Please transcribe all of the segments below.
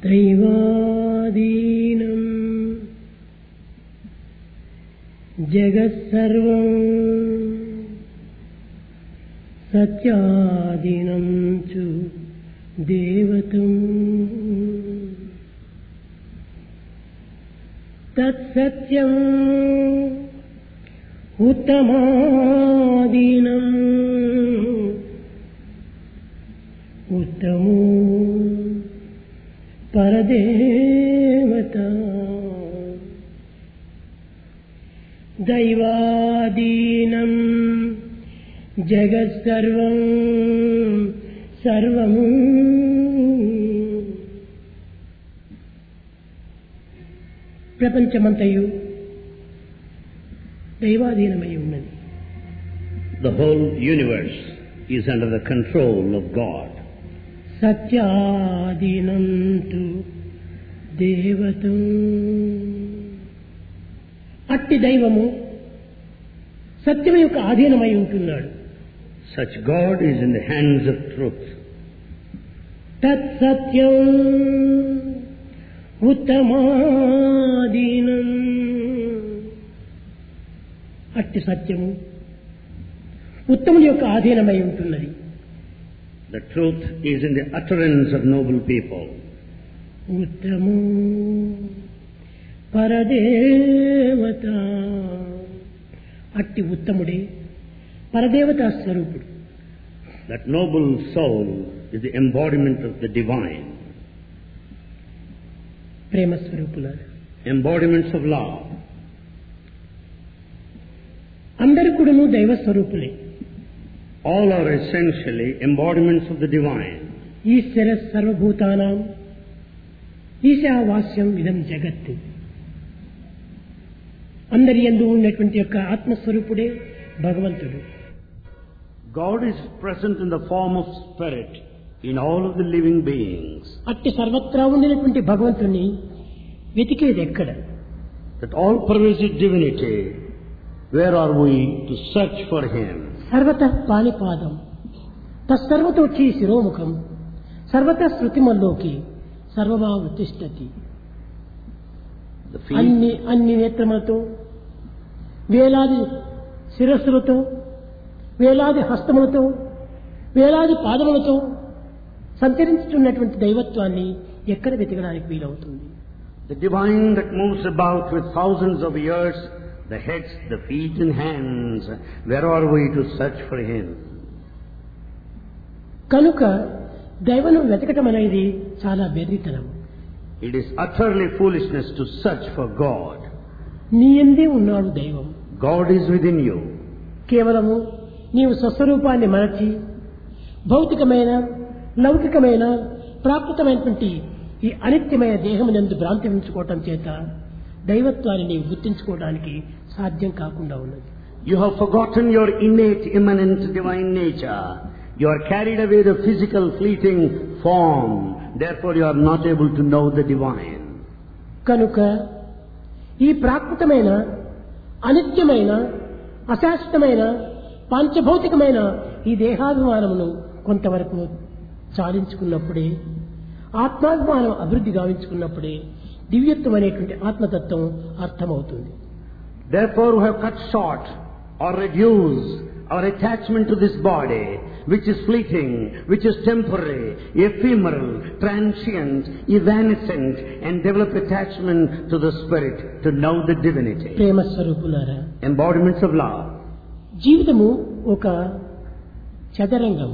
దైవాధీనం జగత్సర్వం సత్యాధీనం చు దేవతం తత్సత్యం ఉత్తమాధీనం ఉత్తమో పరదేవత దైవాధీనం జగత్సర్వం సర్వము ప్రపంచమంతయు దైవాధీనమై ఉన్నది. The whole universe is under the control of God. సత్యాధీనం తు దేవతం. అట్టి దైవము సత్యం యొక్క ఆధీనమై ఉంటున్నాడు. Such God is in the hands of truth. తత్ సత్యం ఉత్తమాధీనం. అట్టి సత్యము ఉత్తముని యొక్క ఆధీనమై ఉంటున్నది. The truth is in the utterance of noble people. ఉత్తమో పరదేవత. అట్టి ఉత్తముడే పరదేవతా స్వరూపుడు. That noble soul is the embodiment of the divine. ప్రేమ స్వరూపులారా, embodiments of love. అందరూ కూడాను దైవ స్వరూపులే. All are essentially embodiments of the divine. ఈశ్వర సర్వభూతానాం ఈశావాస్యం ఇదం జగత్. అందరి యందు ఉన్నటువంటి యొక్క ఆత్మస్వరూపుడే భగవంతుడు. God is present in the form of spirit in all of the living beings. అట్టి సర్వత్రా ఉండినటువంటి భగవంతుని వెతికేది ఎక్కడ? That all pervasive divinity, where are we to search for him? సర్వతః పాణిపాదం తస్సర్వతోచి శిరోముఖం సర్వతః శృతిమల్లోకి సర్వమా ఉత్తిష్టతి. అన్ని నేత్రములతో, వేలాది శిరస్సులతో, వేలాది హస్తములతో, వేలాది పాదములతో సంచరించుతున్నటువంటి దైవత్వాన్ని ఎక్కడ వెతకడానికి వీలవుతుంది? The divine that moves about with thousands of ears, the heads, the feet and hands, where are we to search for him? కనుక దైవను వెతకటం అనేది చాలా వెర్రితనం. It is utterly foolishness to search for God. నీ యందే ఉన్నాడు దైవం. God is within you. కేవలము నీవు స్వస్వరూపాన్ని మరచి భౌతికమైన లౌకికమైన ప్రాకృతమైనటువంటి ఈ అనిత్యమైన దేహమునందు భ్రాంతి ఉంచుకోవటం చేత దైవత్వాన్ని నీవు గుర్తించుకోవడానికి సాధ్యం కాకుండా ఉన్నది. You have forgotten your innate, immanent divine nature. You are carried away the physical fleeting form. Therefore you are not able to know the divine. కనుక ఈ ప్రాకృతమైన అనిత్యమైన అశాశ్వతమైన పాంచభౌతికమైన ఈ దేహాభిమానమును కొంతవరకు చాలించుకున్నప్పుడే, ఆత్మాభిమానం అభివృద్ధి గావించుకున్నప్పుడే దివ్యత్వం అనేటువంటి ఆత్మతత్వం అర్థమవుతుంది. Therefore we have cut short or reduced our attachment to this body, which is fleeting, which is temporary, ephemeral, transient, evanescent, and develop attachment to the spirit to know the divinity. ప్రేమ స్వరూపులారా, Embodiments of love. జీవితము ఒక చదరంగం.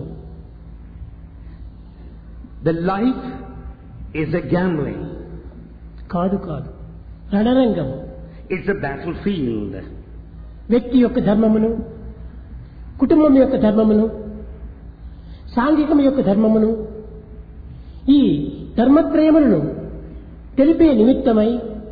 The life is a gambling. కాదు రణరంగం. It's a battlefield. వ్యక్తి యొక్క ధర్మమును, కుటుంబం యొక్క ధర్మమును, సాంఘికం యొక్క ధర్మమును, ఈ ధర్మత్రయములను తెలిపే నిమిత్తమై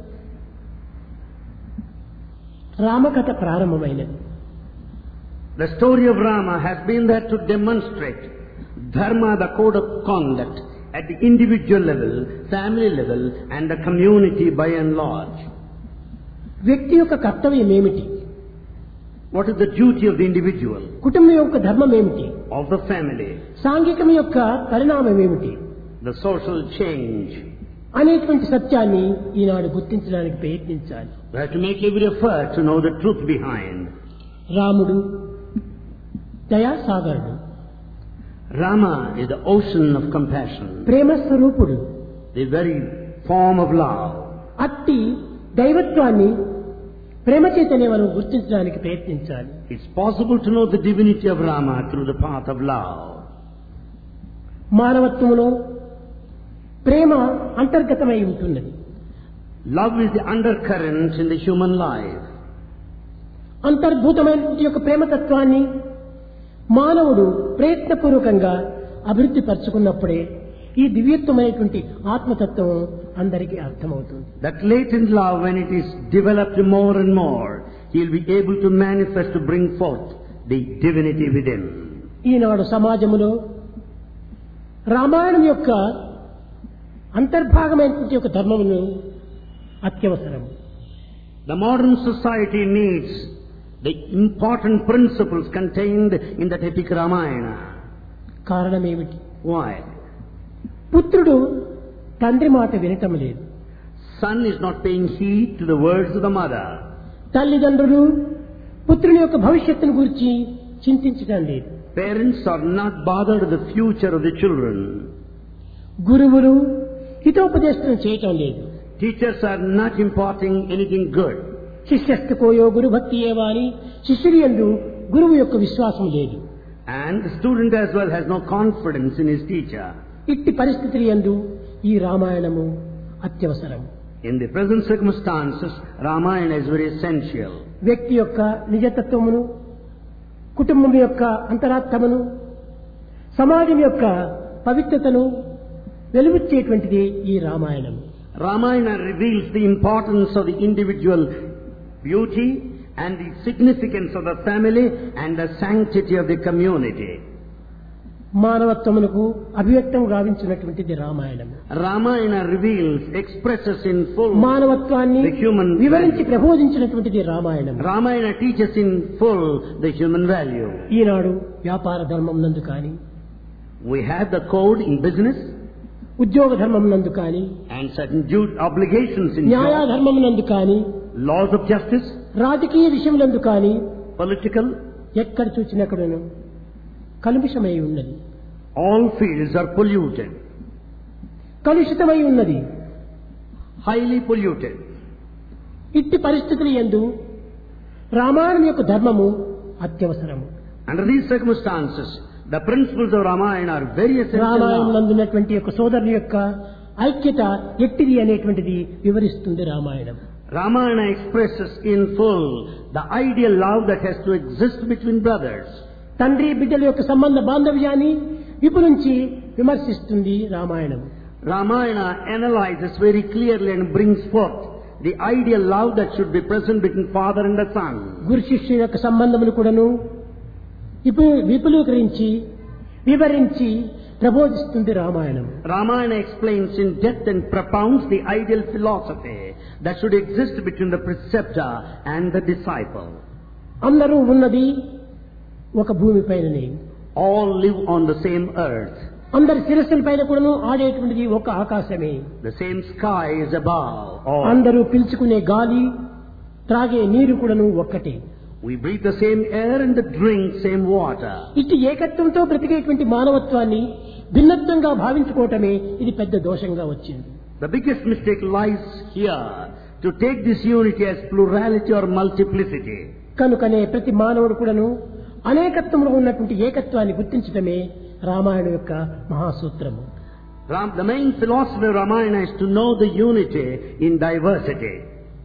రామకథ ప్రారంభమైనది. The story of Rama has been there to demonstrate dharma, the code of conduct, at the individual level, family level, and the community by and large. వ్యక్తి యొక్క కర్తవ్యం ఏమిటి? What is the duty of the individual? కుటుంబం యొక్క ధర్మం ఏమిటి? Of the family. సాంఘికం యొక్క పరిణామం ఏమిటి? The social change. అనేటువంటి సత్యాన్ని ఈనాడు గుర్తించడానికి ప్రయత్నించాలి. We have to make every effort to know the truth behind. రాముడు దయాసాగరుడు. Rama is the ocean of compassion, ప్రేమ స్వరూపుడు. the very form of love. అట్టి దైవత్వాన్ని ప్రేమ చేతనే మనం గుర్తించడానికి ప్రయత్నించాలి. It's possible to know the divinity of Rama through the path of love. మానవత్వములో ప్రేమ అంతర్గతమై ఉంటున్నది. Love is the undercurrent in the human life. అంతర్భూతమైన యొక్క ప్రేమతత్వాన్ని మానవుడు ప్రయత్నపూర్వకంగా అభివృద్ధి పరుచుకున్నప్పుడే ఈ దివ్యత్వమైనటువంటి ఆత్మతత్వం అందరికీ అర్థమవుతుంది. That latent love, when it is developed more and more, he will be able to manifest, to bring forth the divinity within. ఈనాడు సమాజములో రామాయణం యొక్క అంతర్భాగమైనటువంటి యొక్క ధర్మమును అత్యవసరం. The modern society needs the important principles contained in that epic Ramayana. కారణం ఏమిటి? Why? పుత్రుడు తండ్రి మాట వినటం లేదు. Son is not paying heed to the words of the mother. తల్లిదండ్రులు పుత్రుని యొక్క భవిష్యత్తును గురించి చింతించడం లేదు. Parents are not bothered with the future of the children. గురువులు హితోపదేశం చేయటం లేదు. Teachers are not imparting anything good. శిష్యస్తకోయో గురు భక్తి ఏవా అని శిష్యుడి యందు గురువు యొక్క విశ్వాసం లేదు. And the student as well has no confidence in his teacher. ఇట్టి పరిస్థితుల యందు ఈ రామాయణము అత్యవసరం. In the present circumstances, Ramayana is very essential. వ్యక్తి యొక్క నిజతత్వమును, కుటుంబం యొక్క అంతరాత్మను, సమాజం యొక్క పవిత్రతను వెలుగుచ్చేటువంటిది ఈ Ramayanam. Ramayana reveals the importance of the individual beauty and the significance of the family and the sanctity of the community. మానవత్వమునకు అభివ్యక్తం గావించినటువంటిది Ramayanam. Ramayana reveals, expresses in full మానవత్వాన్ని the human వివరించి value. ప్రబోధించినటువంటిది Ramayanam. Ramayana teaches in full the human value. ఈనాడు వ్యాపార ధర్మం నందు కానీ, We have the code in business ఉద్యోగ ధర్మం నందు కానీ, and certain obligations in న్యాయ job, ధర్మం నందు కానీ, laws of justice, రాజకీయ విషయములందు కానీ political. ఎక్కడ చూచినక్కడను కలుషితమై ఉన్నది. All fields are polluted, కలుషితమై ఉన్నది. highly polluted. ఇట్టి పరిస్థితుల యందు రామాయణం యొక్క ధర్మము అత్యవసరము. Under these circumstances, the principles of Ramayana are very essential. Ramayanam now. నందున్నటువంటి యొక్క సోదరుని యొక్క ఐక్యత ఎట్టిది అనేటువంటిది వివరిస్తుంది Ramayanam. Ramayana expresses in full the ideal love that has to exist between brothers. తండ్రి బిడ్డల యొక్క సంబంధ బాంధవ్యాన్ని విపులించి విమర్శిస్తుంది Ramayanam. Ramayana analyzes very clearly and brings forth the ideal love that should be present between father and the son. గురు శిష్యుల యొక్క సంబంధములు కూడాను విపులీకరించి వివరించి ప్రబోధిస్తుంది Ramayanam. Ramayana explains in depth and propounds the ideal philosophy that should exist between the preceptor and the disciple. అందరూ ఉన్నది ఒక భూమి పైననే. All live on the same earth. అందరి శిరస్సుల పైన కూడాను ఆడేటువంటిది ఒక ఆకాశమే. The same sky is above all. అందరూ పీల్చుకునే గాలి, త్రాగే నీరు కూడాను ఒక్కటే. We breathe the same air and drink same water. ఇట్టి ఏకత్వంతో బ్రతికేటువంటి మానవత్వాన్ని భిన్నత్వంగా భావించుకోవటమే ఇది పెద్ద దోషంగా వచ్చింది. The biggest mistake lies here, to take this unity as plurality or multiplicity. కనుకనే ప్రతి మానవుడు కూడాను అనేకత్వంలో ఉన్నటువంటి ఏకత్వాన్ని గుర్తించడమే రామాయణం యొక్క మహాసూత్రము. The main philosophy of Ramayana is to know the unity in diversity.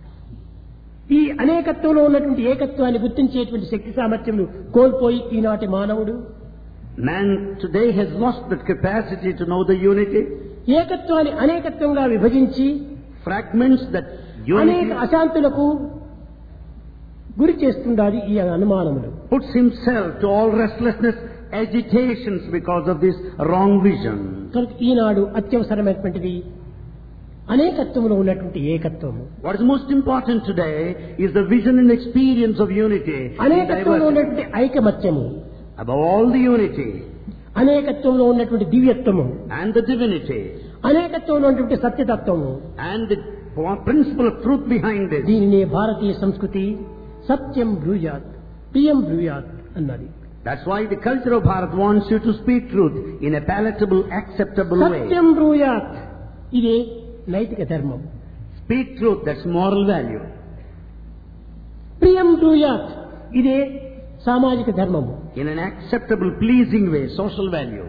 ఈ అనేకత్వంలో ఉన్నటువంటి ఏకత్వాన్ని గుర్తించేటువంటి శక్తి సామర్థ్యములు కోల్పోయి ఈనాటి మానవుడు Man today has lost that capacity to know the unity. ఏకత్వాన్ని అనేకత్వంగా విభజించి Fragments that అనేక unity అశాంతులకు గురి చేస్తుండాలి ఈ అనుమానములు. puts himself to all restlessness, agitations because of this wrong vision. కనుక ఈనాడు అత్యవసరమైనటువంటిది అనేకత్వంలో ఉన్నటువంటి ఏకత్వము. What is most important today is the vision and experience of unity in అనేకత్వంలో diversity. ఉన్నటువంటి ఐకమత్యము, Above all the unity అనేకత్వంలో ఉన్నటువంటి దివ్యత్వము, and the divinity, అనేకత్వం ఉన్నటువంటి సత్యతత్వము. And the principle of truth behind this. దీనినే భారతీయ సంస్కృతి సత్యం బ్రూయాత్ ప్రియం బ్రూయాత్ అన్నది. That's why the culture of Bharat wants you to speak truth in a palatable, acceptable way. సత్యం బ్రూయాత్ ఇదే నైతిక ధర్మం. Speak truth, that's moral value. ప్రియం బ్రూయాత్ ఇదే సామాజిక ధర్మము. In an acceptable, pleasing way, social value.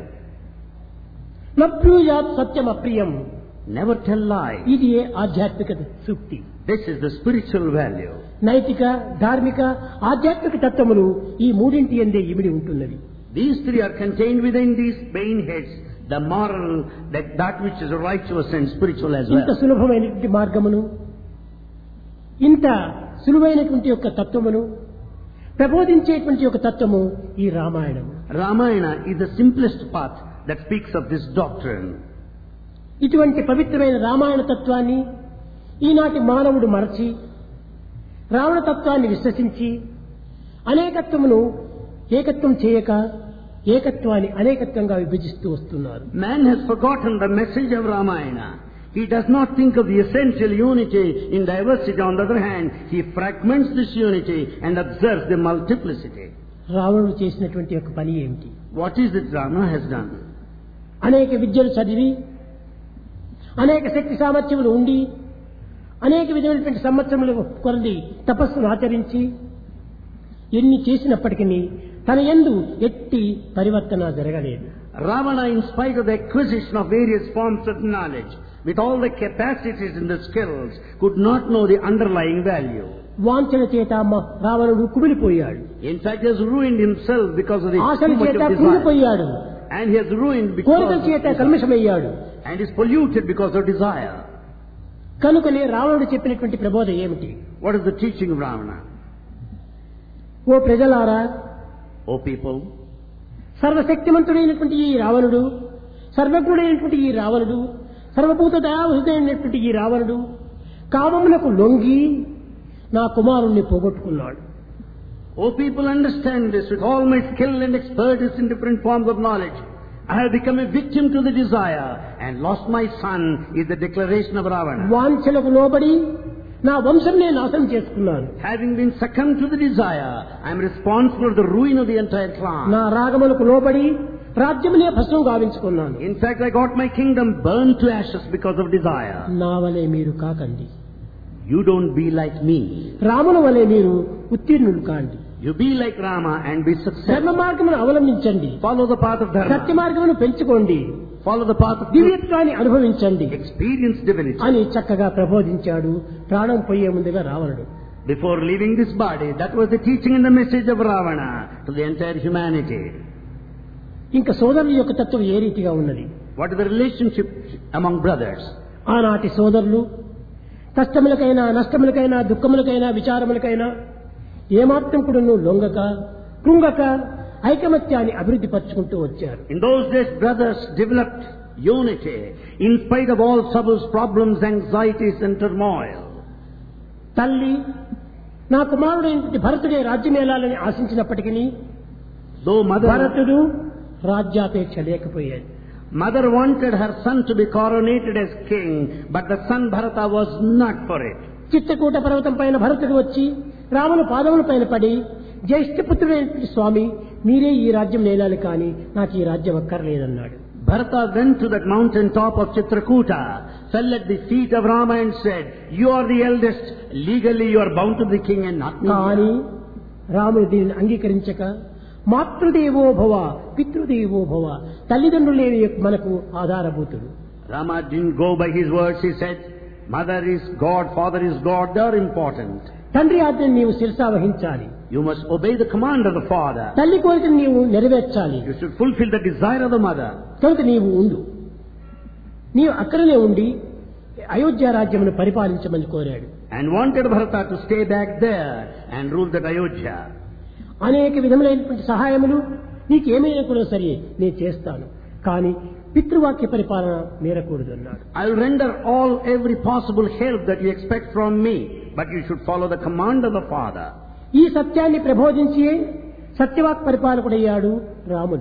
నబ్రూయాత్ Satyam అప్రియం. Never tell lie. ఇది ఆధ్యాత్మిక సూక్తి. This is the spiritual value. నైతిక, ధార్మిక, ఆధ్యాత్మిక తత్వములు ఈ మూడింటి యందే ఇమిడి ఉంటున్నది. These three are contained within these main heads, the moral, that which is righteous and spiritual as well. ఇంత సులభమైనటువంటి మార్గమును, ఇంత సులువైనటువంటి యొక్క తత్వమును ప్రబోధించేటువంటి యొక్క తత్వము ఈ Ramayanam. Ramayana is the simplest path that speaks of this doctrine. ఇటువంటి పవిత్రమైన రామాయణ తత్వాన్ని ఈనాటి మానవుడు మరచి రావణ తత్వాన్ని విశ్వసించి అనేకత్వమును ఏకత్వం చేయక ఏకత్వాన్ని అనేకత్వంగా విభజిస్తూ వస్తున్నారు. Man has forgotten the message of Ramayana. He does not think of the essential unity in diversity. On the other hand, he fragments this unity and observes the multiplicity. రావణుడు చేసినటువంటి యొక్క పని ఏమిటి? What is it Rama has done? అనేక విద్యలు చదివి అనేక శక్తి సామర్థ్యములు ఉండి అనేక విధమైనటువంటి సంవత్సరములు కొరది తపస్సును ఆచరించి ఎన్ని చేసినప్పటికీ తన యందు ఎట్టి పరివర్తన జరగలేదు. Ravana, in spite of the acquisition of various forms of knowledge, with all the capacities and the skills, could not know the underlying value. వాంఛన చేత రావణుడు కుమిలిపోయాడు. In fact, he has ruined himself because of the ఆశల too much చేత of desire. కుమిలిపోయాడు. And he has ruined కోరికల because చేత of desire. కల్మషమయ్యాడు. And is polluted because of desire. కనుకనే రావణుడు చెప్పినటువంటి ప్రబోధ ఏమిటి? What is the teaching of Ravana? ఓ ప్రజలారా, O people, సర్వశక్తిమంతుడైనటువంటి ఈ రావణుడు, సర్వజ్ఞుడైనటువంటి ఈ రావణుడు, సర్వభూత దయావహుడైనటువంటి ఈ రావణుడు కామమునకు లొంగి నా కుమారుణ్ణి పోగొట్టుకున్నాడు. O people, understand this. With all my skill and expertise in different forms of knowledge, I have become a victim to the desire and lost my son, is the declaration of Ravana. వాంఛలకు లోబడి నా వంశంనే నాశనం చేసుకున్నాను. Having been succumbed to the desire, I am responsible for the ruin of the entire clan. నా రాగములకు లోబడి రాజ్యమునే భస్మం గావించుకున్నాను. In fact, I got my kingdom burned to ashes because of desire. నా వలె మీరు కాకండి. You don't be like me. రాముని వలె మీరు ఉత్తీర్ణులు కాండి. You be like Rama and be successful. ధర్మ మార్గమును అవలంబించండి. Follow the path of Satya dharma. మార్గమును పెంచుకోండి. Follow the path of truth. దివ్యత్వాన్ని అనుభవించండి Experience divinity. అని చక్కగా ప్రబోధించాడు ప్రాణం పోయే ముందుగా రావణుడు. Before leaving this body, that was the teaching and the message of Ravana to the entire humanity. ఇంకా సోదరుల యొక్క తత్వం ఏ రీతిగా ఉన్నది? What is the relationship among brothers? ఆనాటి సోదరులు కష్టములకైనా నష్టములకైనా దుఃఖములకైనా విచారములకైనా ఏమాత్రం కూడా లొంగక కృంగక ఐకమత్యాన్ని అభివృద్ధి పరుచుకుంటూ వచ్చారు. In those days, brothers developed unity in spite of all troubles, problems, anxieties and turmoil. తల్లి నా కుమారుడైనటువంటి భరతుడే రాజ్యమేలాలని ఆశించినప్పటికీ Though భరతుడు రాజ్యాపేక్ష లేకపోయేది. mother wanted her son to be coronated as king, but the son Bharata was not for it. చిత్తకూట పర్వతం పైన భరతుడు వచ్చి రాముని పాదముల పైన పడి జ్యేష్ఠపుత్రుడైనటువంటి స్వామి మీరే ఈ రాజ్యం నేలాలి కానీ నాకు ఈ రాజ్యం అక్కర్లేదన్నాడు. Bharata went to that mountain top of Chitrakuta, fell at the feet of Rama and said, "You are the eldest. Legally you are bound to be king and not me." కానీ రాముడు దీనిని అంగీకరించక మాతృదేవో భవ పితృదేవో భవ, తల్లిదండ్రులే మనకు ఆధారభూతుడు. Rama didn't go by his words. He said, "Mother is God, father is God. They are important. తండ్రి ఆజ్ఞను నీవు శిరసా వహించాలి. You must obey the command of the father. తల్లి కోరికను నీవు నెరవేర్చాలి. You should fulfill the desire of the mother." కనుక నీవు ఉండు, నీవు అక్కడనే ఉండి అయోధ్య రాజ్యమును పరిపాలించమని కోరాడు. And wanted Bharata to stay back there and rule that Ayodhya. అనేక విధములైనటువంటి సహాయములు నీకేమైనా కూడా సరే నేను చేస్తాను, కానీ పితృవాక్య పరిపాలన మీరకూడదు అన్నాడు. I will render every possible help that you expect from me, but you should follow the command of the father. ఈ సత్యాన్ని ప్రబోధించి సత్యవాక్ పరిపాలకుడయ్యాడు రాముడు.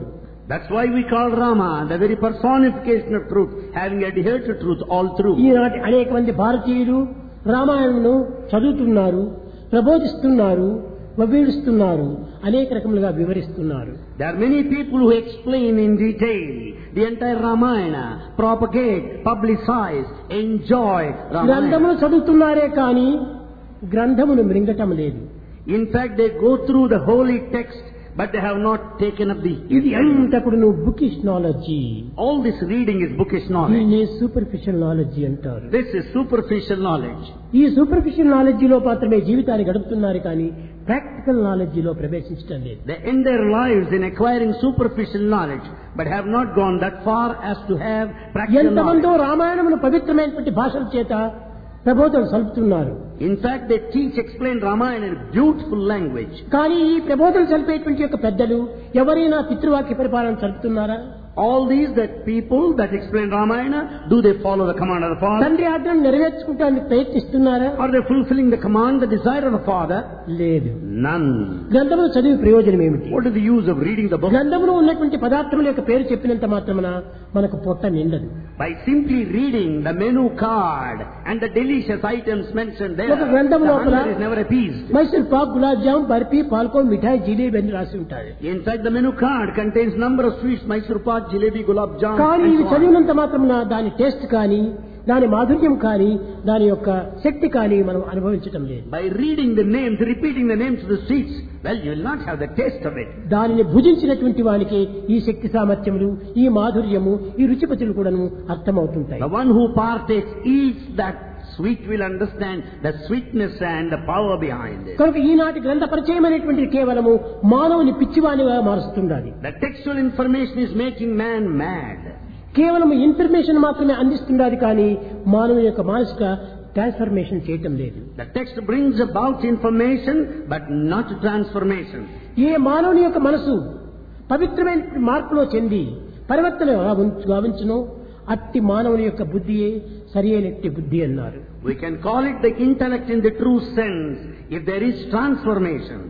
That's why we call Rama the very personification of truth, having adhered to truth all through. ఈనాటి అనేక మంది భారతీయులు రామాయణంను చదువుతున్నారు, ప్రబోధిస్తున్నారు, వివరిస్తున్నారు, అనేక రకములుగా వివరిస్తున్నారు. There are many people who explain in detail the entire Ramayana, propagate, publicize, enjoy Ramayana. గ్రంథమును చదువుతున్నారే కానీ గ్రంథమును మృంగటం లేదు. In fact, they go through the holy text, but they have not taken up the... ఇది అంతా కూడా నువ్వు bookish knowledge. All this reading is bookish knowledge. దీన్ని superficial knowledge అంటారు. This is superficial knowledge. ఈ సూపర్ఫిషియల్ నాలెడ్జిలో మాత్రమే జీవితాన్ని గడుపుతున్నారు కానీ ప్రాక్టికల్ నాలెడ్జిలో ప్రవేశించడం లేదు. They end their lives in acquiring superficial knowledge, but have not gone that far as to have practical ఎంతమందో knowledge. రామాయణమును పవిత్రమైనటువంటి భాషల చేత ప్రబోధన సలుపుతున్నారు. In fact, they teach, explain Ramayana in beautiful language. కానీ ఈ ప్రబోధన సలిపేటువంటి యొక్క పెద్దలు ఎవరైనా పితృవాక్య పరిపాలన సలుపుతున్నారా? All these that people that explain Ramayana, do they follow the command of the Father? తండ్రి ఆజ్ఞను నెరవేర్చుకుంటానికి ప్రయత్నిస్తున్నారా? Are they fulfilling the command, the desire of the Father? లేదు. None. గ్రంథమును చదివి ప్రయోజనం ఏమిటి? What is the use of reading the book? గ్రంథములో ఉన్నటువంటి పదార్థముల యొక్క పేరు చెప్పినంత మాత్రమున మనకు పొట్ట నిండదు. By simply reading the menu card and the delicious items mentioned there, ఒక గ్రంథం the లోపల hunger is never appeased. Mysore pak, gulab jam, barfi, పాల్కోన్, మిఠాయి, జిలేబీ అని రాసి ఉంటాయి. In fact, the menu card contains number of sweets, Mysore pak, jalebi, gulab jam, కానీ and ఇవి so on. చదివినంత మాత్రమున దాని టేస్ట్ కానీ, దాని మాధుర్యం కానీ, దాని యొక్క శక్తి కానీ మనం అనుభవించటం లేదు. By reading the names, repeating the names of the sweets, well, you will not have the taste of it. దానిని భుజించినటువంటి వానికి ఈ శక్తి సామర్థ్యములు, ఈ మాధుర్యము, ఈ రుచిపతులు కూడాను అర్థమవుతుంటాయి. The one who partakes, eats that sweet will understand the sweetness and the power behind it. కనుక ఈనాటి గ్రంథ పరిచయం అనేటువంటిది కేవలము మానవుని పిచ్చివానిగా మారుస్తుండాలి. The textual information is making man mad. కేవలం ఇన్ఫర్మేషన్ మాత్రమే అందిస్తుండాలి కానీ మానవుని యొక్క మానసిక ట్రాన్స్ఫర్మేషన్ చేయటం లేదు. The text brings about information but not transformation. ఏ మానవుని యొక్క మనసు పవిత్రమైన మార్పులో చెంది పరివర్తన గావించును అట్టి మానవుని యొక్క బుద్ధియే సరి అయినట్టి బుద్ధి అన్నారు. We can call it the intellect in the true sense if there is transformation.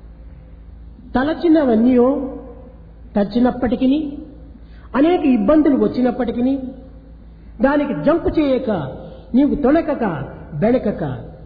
తలచినవన్నీయో తచ్చినప్పటికీ అనేక ఇబ్బందులు వచ్చినప్పటికీ దానికి జంపు చేయక నీవు తొలకక బెళకక.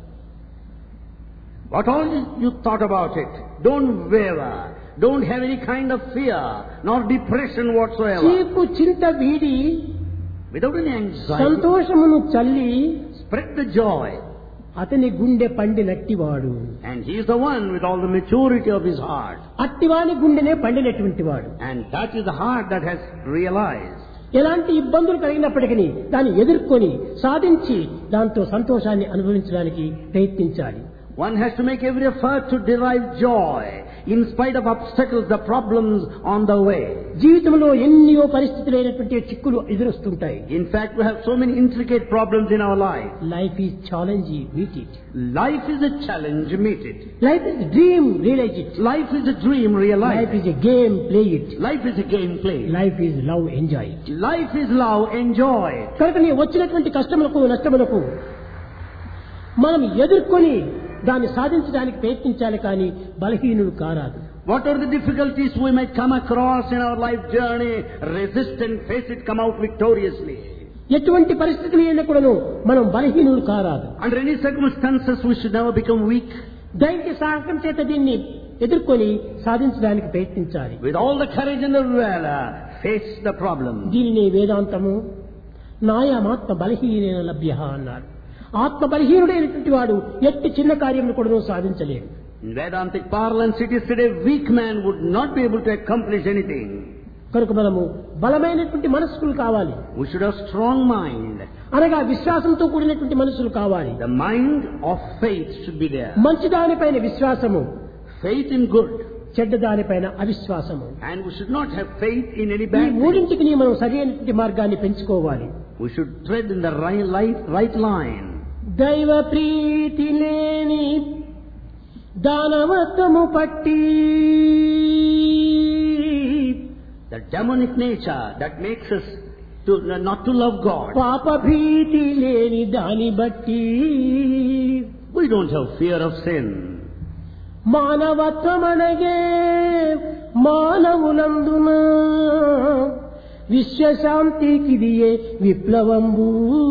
What all you thought about it, don't waver, don't have any kind of fear nor depression whatsoever. చీకు చింత వీడి Without any anxiety, సంతోషమును చల్లి spread the joy. అతని గుండె పండినట్టివాడు. And he is the one with all the maturity of his heart. అట్టివాని గుండెనే పండినటువంటి వాడు. And that is the heart that has realized. ఎలాంటి ఇబ్బందులు కలిగినప్పటికీ దాన్ని ఎదుర్కొని సాధించి దాంతో సంతోషాన్ని అనుభవించడానికి ప్రయత్నించాలి. One has to make every effort to derive joy in spite of obstacles, the problems on the way. జీవితంలో ఎన్నో పరిస్థితులైనటువంటి చిక్కులు ఎదురొస్తుంటాయి. In fact, we have so many intricate problems in our life. Life is challenge, meet it. Life is a challenge, meet it. Life is dream, realize it. Life is a dream, realize life it. Is a game, play it. Life is a game play. Life is love, enjoy it. Life is love, enjoy it. కనుక నీ వచ్చినటువంటి కష్టములకు నష్టములకు మనం ఎదుర్కొని దాన్ని సాధించడానికి ప్రయత్నించాలి కానీ బలహీనుడు కారాదు. What are the difficulties we might come across in our life journey? Resist and face it, come out victoriously. ఎటువంటి పరిస్థితులు అయినా కూడాను మనం బలహీనుడు కారాదు. Under any circumstances, we should never become weak. ధైర్య సాహసం చేత దీన్ని ఎదుర్కొని సాధించడానికి ప్రయత్నించాలి. With all the courage and the valor, face the problem. దీనిని వేదాంతము నాయమాత్మ బలహీన లభ్య అన్నారు. ఆత్మ బలహీనుడైనటువంటి వాడు ఎట్టి చిన్న కార్యములు కూడా సాధించలేడు. In Vedantic parlance, it is said a weak man would not be able to accomplish anything. కనుక మనము బలమైనటువంటి మనస్సులు కావాలి. We should have strong mind. అనగా విశ్వాసంతో కూడినటువంటి మనసులు కావాలి. The mind of faith should be there. మంచి దానిపైన విశ్వాసము, Faith in good. చెడ్డ దానిపైన అవిశ్వాసము. And we should not have faith in any ఈ bad thing. మూడింటికి మనం సరైనటువంటి మార్గాన్ని పెంచుకోవాలి. We should tread in the right line. దైవ ప్రీతి లేని దానవత్వము పట్టి, The demonic nature that makes us to not to love God. పాప భీతి లేని దాని బట్టి We don't have fear of sin. మానవత్వమనగే మానవులందున విశ్వశాంతికిదియే విప్లవంబు.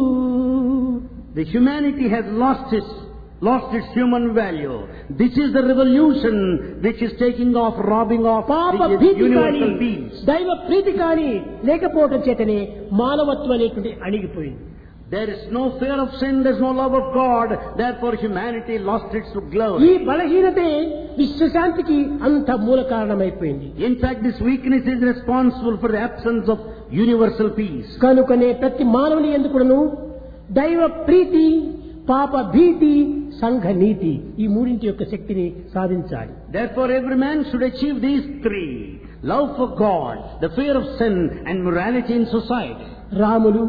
The humanity has lost its human value. This is the revolution which is taking off, robbing off పాప the భీతి కానీ universal peace. దైవ ప్రీతి కానీ లేకపోవడం చేతనే మానవత్వం అనేటువంటి అణిగిపోయింది. There is no fear of sin, there is no love of God, therefore humanity lost its ఈ glory. బలహీనతే విశ్వశాంతికి అంత మూల కారణమైపోయింది. In fact, this weakness is responsible for the absence of universal peace. కనుకనే ప్రతి మానవుని ఎందుకును దైవ ప్రీతి, పాప భీతి, సంఘ నీతి ఈ మూడింటి యొక్క శక్తిని సాధించాలి. Therefore every man should achieve these three: love for God, the fear of sin and morality in society. Ramulu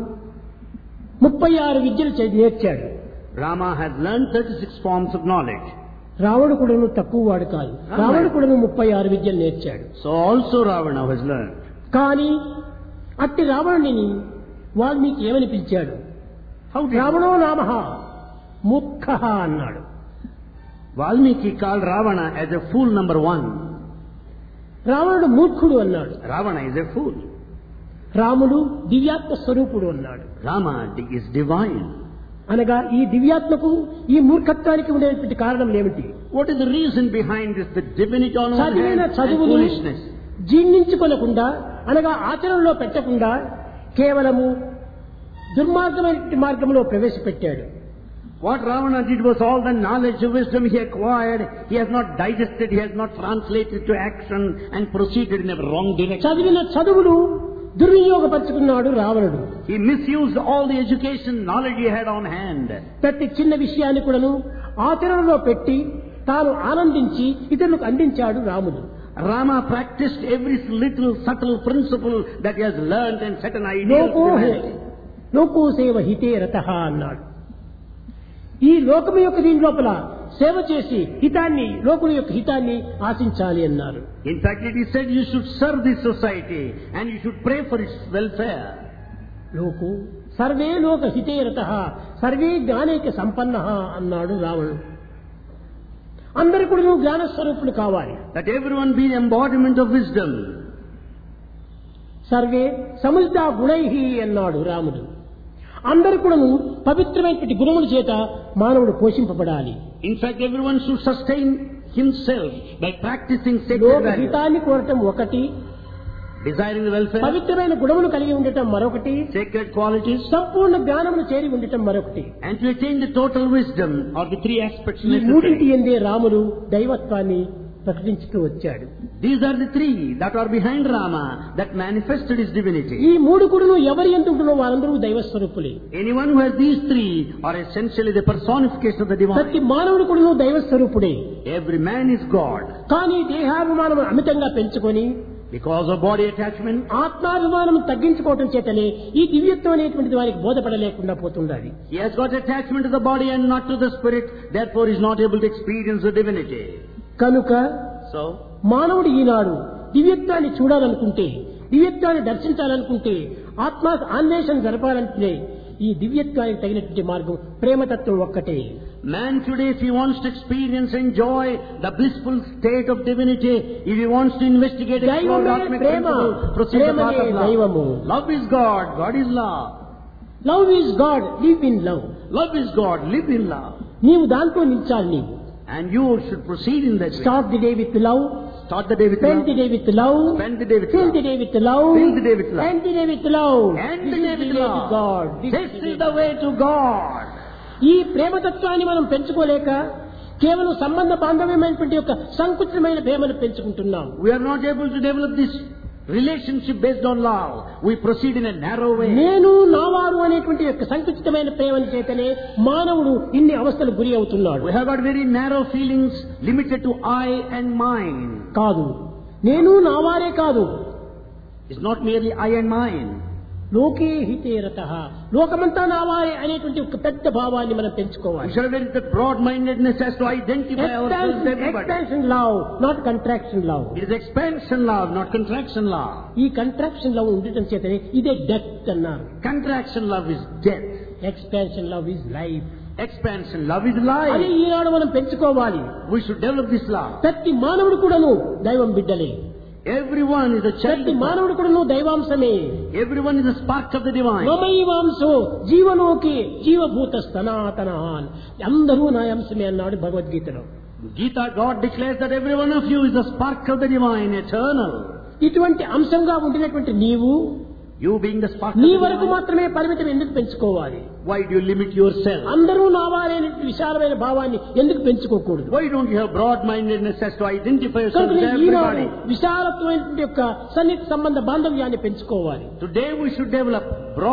36 విద్యలు నేర్చాడు. Rama has learned 36 forms of knowledge. రావణుడు కూడాను తక్కువ వాడు కాదు. రావణుడు కూడాను 36 విద్యలు నేర్చాడు. So also Ravana has learned. కానీ అట్టి రావణుని వాల్మీకి ఏమని పిలిచాడు? రావణో నామః మూర్ఖః అన్నాడు. Valmiki called Ravana as a fool number 1. రావణుడు మూర్ఖుడు అన్నాడు. Ravana is a fool. రాముడు దివ్యాత్మ స్వరూపుడు అన్నాడు. Rama is divine. అనగా ఈ దివ్యాత్మకు ఈ మూర్ఖత్వానికి ఉండేటువంటి కారణం ఏమిటి? What is the reason behind this? The divinity on one చదివిన hand and చదువులు foolishness. జీర్ణించుకొనకుండా అనగా ఆచరణలో పెట్టకుండా కేవలము దుర్మార్గమైన మార్గంలో ప్రవేశపెట్టాడు. What Ravana did was all the knowledge and wisdom he acquired, he has not digested, he has not translated to action and proceeded in a wrong direction. చదివిన చదువులు దుర్వినియోగపరుచుకున్నాడు రావణుడు. He misused all the education knowledge he had on hand. ప్రతి చిన్న విషయాన్ని కూడాను ఆచరణలో పెట్టి తాను ఆనందించి ఇతరులకు అందించాడు రాముడు. Rama practiced every little subtle principle that he has learned and set an ideal to humanity. లోకో సేవ హితే రతః అన్నాడు. ఈ లోకము యొక్క దీని లోపల సేవ చేసి హితాన్ని, లోకుల యొక్క హితాన్ని ఆశించాలి అన్నారు. In fact, it is said you should serve this society and you should pray for its welfare. లోకు సర్వే లోక హితే రతః సర్వే జ్ఞానైక సంపన్నః అన్నాడు రావణుడు. అందరూ కూడా జ్ఞానస్వరూపులు కావాలి. That everyone be the embodiment of wisdom. సర్వే సముద్ర గుణైహి అన్నాడు రాముడు. అందరూ కూడా పవిత్రమైనటువంటి గుణముల చేత మానవుడు పోషింపబడాలి. In fact, everyone should sustain himself by practicing sacred లోక values. హితాన్ని కోరటం ఒకటి, Desiring the welfare, పవిత్రమైన గుణములు కలిగి ఉండటం మరొకటి, sacred qualities, సంపూర్ణ జ్ఞానమును చేరి ఉండటం మరొకటి. and to attain the total wisdom are the three aspects ఈ మూడింటి necessary. ఎందే రాముడు దైవత్వాన్ని ప్రకటించుతూ వచ్చాడు. These are the three that are behind Rama that manifested his divinity. ఈ మూడు కూడా ఎవరి ఎంత ఉంటున్నో వారందరూ దైవస్వరూపులే. Anyone who has these three are essentially the personification of the ప్రతి divine. మానవుడు కూడా దైవస్వరూపుడే. Every man is God. కానీ దేహాభిమానం అమితంగా పెంచుకొని Because of body attachment, ఆత్మాభిమానం తగ్గించుకోవటం చేతనే ఈ దివ్యత్వం అనేటువంటిది వారికి బోధపడలేకుండా పోతుండాలి. he has got attachment to the body and not to the spirit, therefore he is not able to experience the divinity. కనుక So, మానవుడు ఈనాడు దివ్యత్వాన్ని చూడాలనుకుంటే, దివ్యత్వాన్ని దర్శించాలనుకుంటే, ఆత్మ అన్వేషణ జరపాలంటే ఈ దివ్యత్వానికి తగినటువంటి మార్గం ప్రేమతత్వం ఒక్కటే. man today, if he wants to experience, enjoy the blissful state of divinity, if he wants to investigate, explore, దైవమే not make ప్రేమ, principle, proceed the path ప్రేమనే of love. దైవము. Love is God, God is love. Love is God, live in love. Love is God, live in love. నీవు దాంట్లో నిలిచాలి. నీవు And you should proceed in that way. Start the day with love, Start the day with spend love. the day with love, Spend the day with fill love. the day with love, Fill the day with love. end the day with love. End This the day is with the way love. to God. This is the way to God. ఈ ప్రేమతత్వాన్ని మనం పెంచుకోలేక కేవలం సంబంధ బాంధవ్యమైనటువంటి యొక్క సంకుచితమైన ప్రేమను పెంచుకుంటున్నాం. We are not able to develop this relationship based on love. We proceed in a narrow way. నేను నావారు అనేటువంటి యొక్క సంకుచితమైన ప్రేమను చేతనే మానవుడు ఇన్ని అవస్థలకు గురి అవుతున్నాడు. We have got very narrow feelings limited to I and mine. కాదు, నేను నావారే కాదు, It's not merely I and mine. లోకే హితే రతః, లోకమంతా నావారే అనేటువంటి ఒక పెద్ద భావాన్ని మనం We పెంచుకోవాలి. should have that broad-mindedness as to identify ourselves with everybody. Expansion love, not contraction love. It is expansion love, not contraction love. ఈ కంట్రాక్షన్ లవ్ ఉండటం చేతనే ఇదే డెత్ అన్నారు. Contraction love is death. Expansion love is life. Expansion. Love is అది life. ఈనాడు మనం పెంచుకోవాలి. We should develop this love. ప్రతి మానవుడు కూడాను దైవం బిడ్డలే. Everyone is a child. ప్రతి మానవుడు కూడాను దైవాంశమే. Everyone is a spark of the divine. మమైవాంశో జీవనోకి జీవభూత సనాతనాన్. అందరూ నా అంశమే అన్నాడు భగవద్గీతలో. Gita, God declares that every one of you is a spark of the divine, eternal. ఇటువంటి అంశంగా ఉండినటువంటి నీవు You being the spark of నీ the వరకు divine, మాత్రమే పరిమితం ఎందుకు పెంచుకోవాలి? why do you limit yourself? అందరూ నావాలనే విశాలమైన భావాన్ని ఎందుకు పెంచుకోకూడదు? Why don't you have broad-mindedness as to identify yourself with కనుక ఈనాడు everybody? విశాలత్వమైనటువంటి యొక్క సన్నిహిత సంబంధ బాంధవ్యాన్ని పెంచుకోవాలి. Today we should develop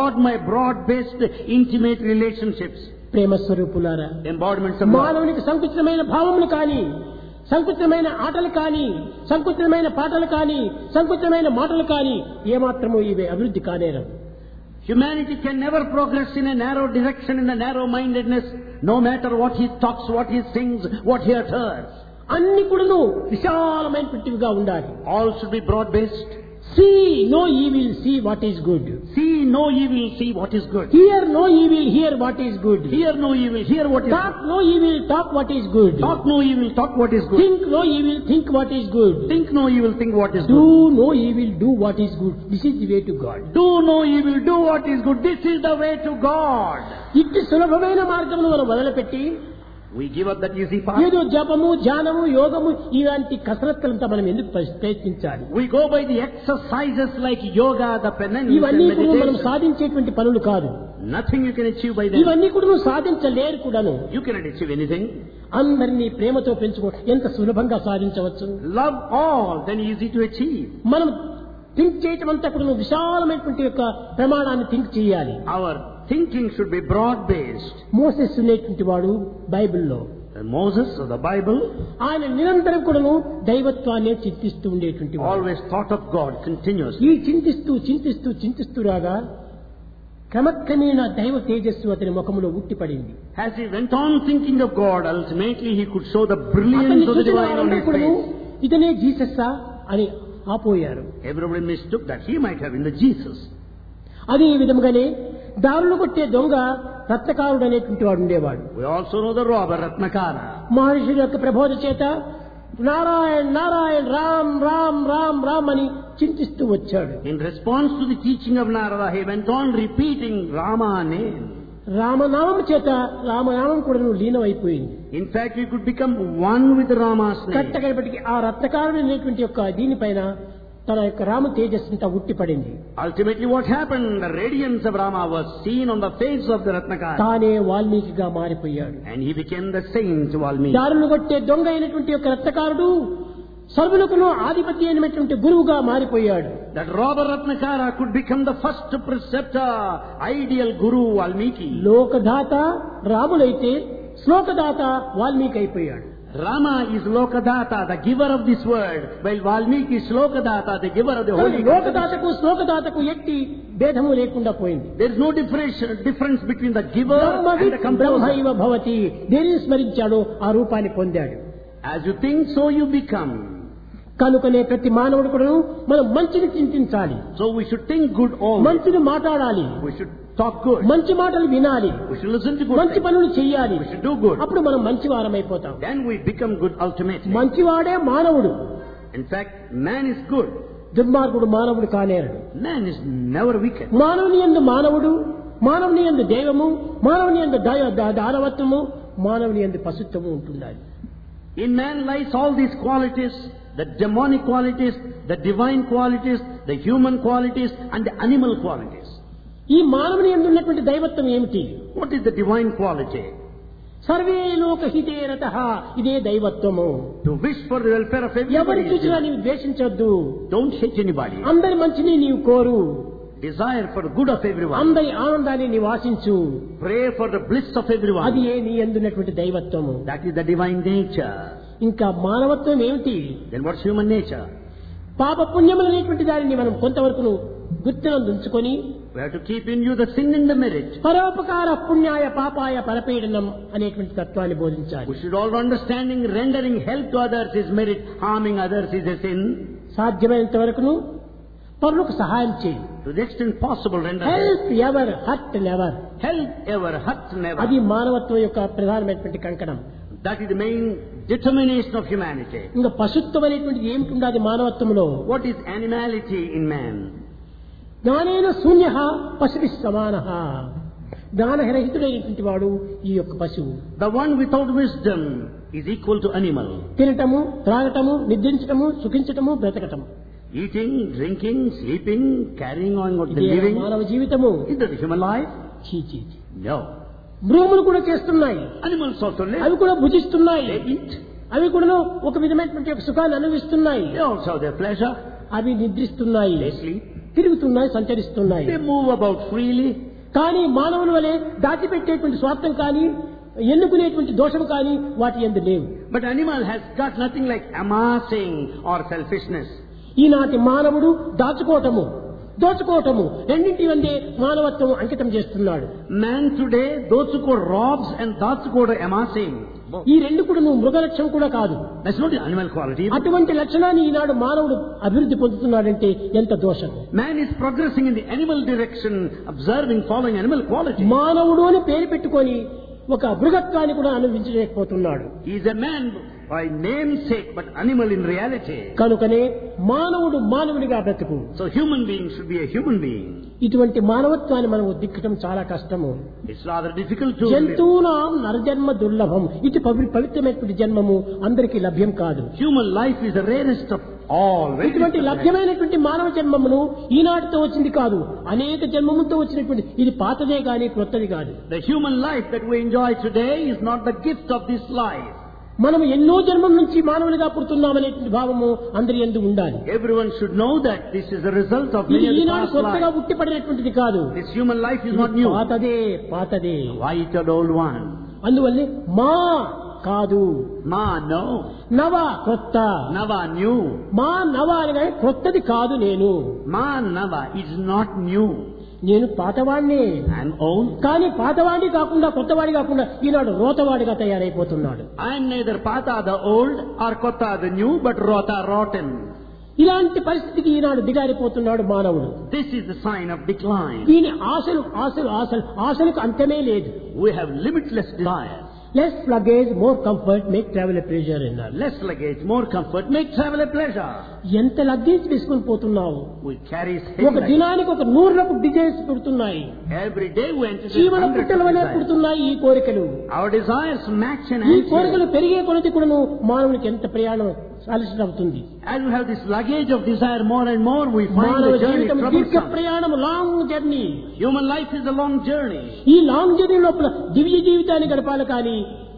broad-based intimate relationships, ప్రేమ స్వరూపులారా, embodiments of love. మానవునికి సంకుచితమైన భావములు కానీ, సంకుచితమైన ఆటలు కానీ, సంకుచితమైన పాటలు కానీ, సంకుచితమైన మాటలు కానీ ఏమాత్రము ఇవి అభివృద్ధి కానేరవు. Humanity can never progress in a narrow direction, in a narrow-mindedness, no matter what he talks, what he sings, what he utters. అన్ని కూడాను విశాలమైనటువంటివిగా ఉండాలి. All should be broad-based. See no evil, see what is good. See no evil, see what is good. Hear no evil, hear what is good. Hear no evil, hear what is Talk good. no evil, talk what is good. Talk no evil, talk what is good. Think no evil, think what is good. Think no evil, think what is Do good. no evil, do what is good. This is the way to God. Do no evil, do what is good. This is the way to God. ఇట్టి సులభమైన మార్గమును మనం వదిలిపెట్టి We give up that easy path. ఏదో జపము ధ్యానము యోగము ఇలాంటి కసరత్తులంతా మనం ఎందుకు ప్రయత్నించాలి? We go by the exercises like yoga, the penance and ఇవన్నీ కూడా మనం meditation. సాధించేటువంటి పనులు కాదు. Nothing you can achieve by them. ఇవన్నీ కూడా నువ్వు సాధించలేరు కూడాను. You cannot achieve anything. అందరినీ ప్రేమతో పెంచుకో ఎంత సులభంగా సాధించవచ్చు. Love all, then easy to achieve. మనం థింక్ చేయటం అంతా కూడా విశాలమైనటువంటి యొక్క ప్రమాణాన్ని థింక్ చేయాలి. Our thinking should be broad-based. Moses అనేటువంటి వాడు బైబిల్లో Moses of the Bible ఆయన నిరంతరం కూడాను దైవత్వాన్ని చింతిస్తూ ఉండేటువంటి వాడు. always thought of God continuously. ఈ చింతిస్తూ రాగా క్రమక్రమేణా దైవ తేజస్సు అతని ముఖములో ఉట్టిపడింది. As he went on thinking of God, ultimately he could show the brilliance అతన్ని of the చూసిన divine on వారందరూ his కూడాను face. ఇతనే జీసస్సా అని ఆపోయారు. Everybody mistook that he might have been the Jesus. అదే విధముగానే దారులు కొట్టే దొంగ రత్నకారుడు అనేటువంటి వాడు ఉండేవాడు. We also know the robber Ratnakara. మహర్షుల యొక్క ప్రబోధ చేత నారాయణ్ నారాయణ్ రామ్ రామ్ రామ్ రామ్ అని చింతిస్తూ వచ్చాడు. In response to the teaching of Narada, he went on repeating Rama name. రామనామం చేత రామనామం కూడా లీనమైపోయింది. In fact, he could become one with Rama's name. కట్టగడపటికి ఆ రత్నకారుడు అనేటువంటి యొక్క దీనిపైన తన యొక్క Rama తేజస్సుంతా ఉట్టిపడింది. Ultimately what happened? The radiance of Rama was seen on the face of the Ratnakara. తానే వాల్మీకిగా మారిపోయాడు. And he became the saint Valmiki. దారులు కొట్టే దొంగ అయినటువంటి యొక్క రత్నకారుడు సర్వులకును ఆధిపత్య అయినటువంటి గురువుగా మారిపోయాడు. That robber Ratnakara could become the first preceptor, ideal guru Valmiki. లోకదాత రాముడైతే శ్లోకదాత Valmiki అయిపోయాడు. Rama is Lokadata, the giver of this world, while Valmiki is Slokadata, the giver of the holy. లోకదాతకు శ్లోకదాతకు ఎట్టి భేదము లేకుండా పోయింది. There is no difference between the giver and the బ్రహ్మవిత్ composer. బ్రహ్మైవ భవతి. దేనిని స్మరించాడో ఆ రూపాన్ని పొందాడు. As you think, so you become. కనుకనే ప్రతి మానవుడు కూడా మనం మంచిని చింతించాలి. So we should think good always. మంచిని మాట్లాడాలి. We should talk good. మంచి మాటలు వినాలి. We should listen to good మంచి things. పనులు చెయ్యాలి. We should do good. అప్పుడు మనం మంచి వారమైపోతాం. Then we become good ultimately. మంచివాడే మానవుడు. In fact, man is good. దుర్మార్గుడు మానవుడు కానేరడు. Man is never wicked. మానవుని యందు మానవుడు, మానవుని యందు దైవము, మానవుని యందు దానవత్వము, మానవుని యందు పశుత్వము ఉంటున్నాయి. In man lies all these qualities, the demonic qualities, the divine qualities, the human qualities, and the animal qualities. ఈ మానవుని యందు ఉన్నటువంటి దైవత్వం ఏమిటి? What is the divine quality? సర్వే లోక హితే రతః, ఇదే దైవత్వము. To wish for the welfare of ఎవరిని everybody. చూసినా నీవు ద్వేషించొద్దు. Don't hate anybody. అందరి మంచిని నీవు కోరు. Desire for the good of everyone. అందరి ఆనందాన్ని నీవు ఆశించు. Pray for the bliss of everyone. అది ఏ నీ యందున్నటువంటి దైవత్వము. That is the divine nature. ఇంకా మానవత్వం ఏమిటి? Then what's human nature? పాప పుణ్యములు అనేటువంటి దానిని మనం కొంతవరకు గుర్తునందుంచుకొని We have to keep in you the sin and the merit. పరోపకార పుణ్యాయ పాపాయ పరపీడనం అనేటువంటి తత్వాన్ని బోధించాలి. We should all understanding rendering help to others is merit, harming others is a sin. సాధ్యమైనంత వరకును పరులకు సహాయం చేయి. To the extent possible, render help ever hurt never. help ever, hurt never. అది మానవత్వం యొక్క ప్రధానమైనటువంటి కంకణం. That is the main determination of humanity. ఇంకా పశుత్వం అనేటువంటిది ఏమిటి ఉండదు మానవత్వంలో. What is animality in man? జ్ఞానేన శూన్య పశువి సమాన. జ్ఞానరహితుడైనటువంటి వాడు ఈ యొక్క పశువు. The one without wisdom is equal to animal. తినటము, త్రాగటము, నిద్రించటము, సుఖించటము, బ్రతకటము. Eating, drinking, sleeping, carrying on with the ఇదే living. మానవ జీవితము. Is that human life? చీ చీ. No. మృగములు కూడా చేస్తున్నాయి. Animals also live. అవి కూడా భుజిస్తున్నాయి. They eat. అవి కూడా ఒక విధమైనటువంటి సుఖాన్ని అనుభవిస్తున్నాయి. They also have their pleasure. అవి నిద్రిస్తున్నాయి, They sleep. తిరుగుతున్నాయి, సంచరిస్తున్నాయి. They move about freely. కానీ మానవుల వలె దాచిపెట్టేటువంటి స్వార్థం కానీ ఎన్నుకునేటువంటి దోషం కానీ వాటి యందు లేవు. But animal has got nothing like amassing or selfishness. ఈనాటి మానవుడు దాచుకోవటము, దోచుకోవటము రెండింటి వందే మానవత్వం అంకితం చేస్తున్నాడు. Man today, Dotsuko robs and Datsuko amassing. ఈ రెండు కూడా నువ్వు మృగ లక్ష్యం కూడా కాదు. That's not the animal quality. అటువంటి లక్షణాన్ని ఈనాడు మానవుడు అభివృద్ధి పొందుతున్నాడంటే ఎంత దోషం. Man is progressing in the animal direction, observing, following animal quality. మానవుడు అని పేరు పెట్టుకొని ఒక మృగత్వాన్ని కూడా అనుభవించలేకపోతున్నాడు. He is a man by namesake, but animal in reality. కనుకనే మానవుడు మానవుడిగా బ్రతుకు. So human being should be a human being. ఇటువంటి మానవత్వాన్ని మనం దిక్కటం చాలా కష్టము. It's rather difficult to live. జంతువునాం నరజన్మ దుర్లభం. ఇది పవిత్రమైనటువంటి జన్మము అందరికీ లభ్యం కాదు. Human life is the rarest of all. ఇటువంటి లభ్యమైనటువంటి మానవ జన్మమును ఈనాటితో వచ్చింది కాదు, అనేక జన్మములతో వచ్చినటువంటి ఇది పాతదే గాని కొత్తది కాదు. The human life that we enjoy today is not the gift of this life. మనం ఎన్నో జన్మం నుంచి మానవులుగా పుడుతున్నామనేటువంటి భావము అందరి యందు ఉండాలి. Everyone should know that this is the result of ఇది many of the Eenadu past కొత్తగా lives. పుట్టిపడినటువంటిది కాదు. This human life is not new. పాతదే. Why it an old one? అందువల్లే మా కాదు, Ma, no. నవ కొత్త. Nava, new. మా నవ అనగా కొత్తది కాదు. నేను Ma, Nava is not new. నేను పాతవాడిని. I'm old. కానీ పాతవాడి కాకుండా కొత్తవాడి కాకుండా ఈనాడు రోతవాడిగా తయారైపోతున్నాడు. I'm neither Pata the old or Kota the new, but Rota rotten. ఇలాంటి పరిస్థితికి ఈనాడు దిగారిపోతున్నాడు మానవుడు. This is the sign of decline. దీని ఆశలకు అంతమే లేదు. We have limitless desires. Less luggage more comfort make travel a pleasure అన్నారు. Less luggage, more comfort, make travel a pleasure. ఎంత luggage తీసుకుని పోతున్నావు. We carry ఒక heavy luggage. దినానికి ఒక 100 డిజైన్స్ పుడుతున్నాయి. Every day we entertain జీవన hundreds పుట్టల of వలె desires. పుడుతున్నాయి ఈ కోరికలు. Our desires match and ఈ answer. కోరికలు పెరిగే కొలది కూడాను మానవునికి ఎంత ప్రయాణం అలసట అవుతుంది. As we have this luggage of desire more and more, we find మానవ the journey జీవితం దీర్ఘ troublesome. ప్రయాణం, long journey. Human life is a long journey. ఈ లాంగ్ జర్నీ లోపల దివ్య జీవితాన్ని గడపాలి కానీ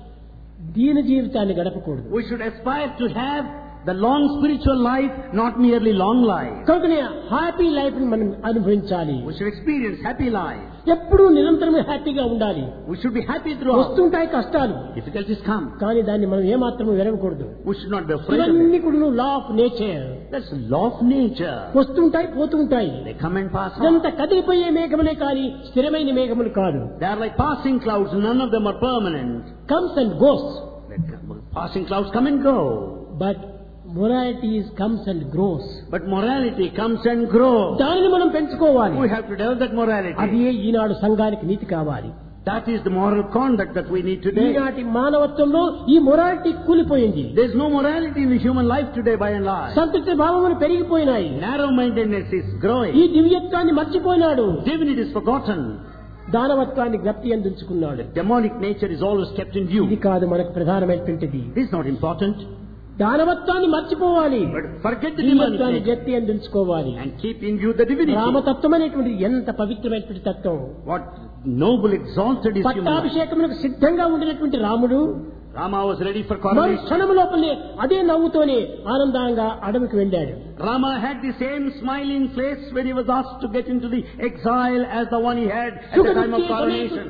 దీన జీవితాన్ని గడపకూడదు. We should aspire to have the long spiritual life, not merely long life. కనుకనే హ్యాపీ లైఫ్ ని మనం అనుభవించాలి. We should experience happy life. ఎప్పుడూ నిరంతరం హ్యాపీగా ఉండాలి. We should be happy throughout. వస్తుంటాయి కష్టాలు, Difficulties come. కానీ దాన్ని మనం ఏమాత్రము వెరవకూడదు. We should not be afraid of ఇవన్నీ it. కూడా law of nature. That's the law of nature. వస్తుంటాయి పోతుంటాయి. They come and pass on. ఇదంతా కదిలిపోయే మేఘములే కానీ స్థిరమైన మేఘములు కాదు. They are like passing clouds. None of them are permanent. Comes and goes. Passing clouds come and go. But morality comes and grows. But morality comes and grows. దానిని మనం పెంచుకోవాలి. We have to develop that అది morality. ఈనాడు సంఘానికి నీతి కావాలి. That is the moral conduct that we need today. ఈనాటి మానవత్వంలో ఈ morality కూలిపోయింది. There is no morality in the human life today by and large. సంతృప్తి భావములు పెరిగిపోయినాయి. Narrow-mindedness is growing. ఈ దివ్యత్వాన్ని మర్చిపోయినాడు. Divinity is forgotten. దానవత్వాన్ని జ్ఞప్తి అందించుకున్నాడు. Demonic nature is always kept in ఇది view. కాదు మనకు ప్రధానమైనటువంటిది. This is not important. దానవత్వాన్ని మర్చిపోవాలి, But forget the demonic దివ్యత్వాన్ని nature జ్ఞప్తి అందించుకోవాలి. and keep in view the divinity. రామతత్వం అనేటువంటిది ఎంత పవిత్రమైనటువంటి తత్వం. What noble, exalted is human life. పట్టాభిషేకములకు సిద్ధంగా ఉండినటువంటి రాముడు Rama was ready for మరు coronation. క్షణం లోపలనే అదే నవ్వుతోనే ఆనందంగా అడవికి వెళ్ళాడు. Rama had the same smiling face when he was asked to get into the exile as the one he had at the time of coronation.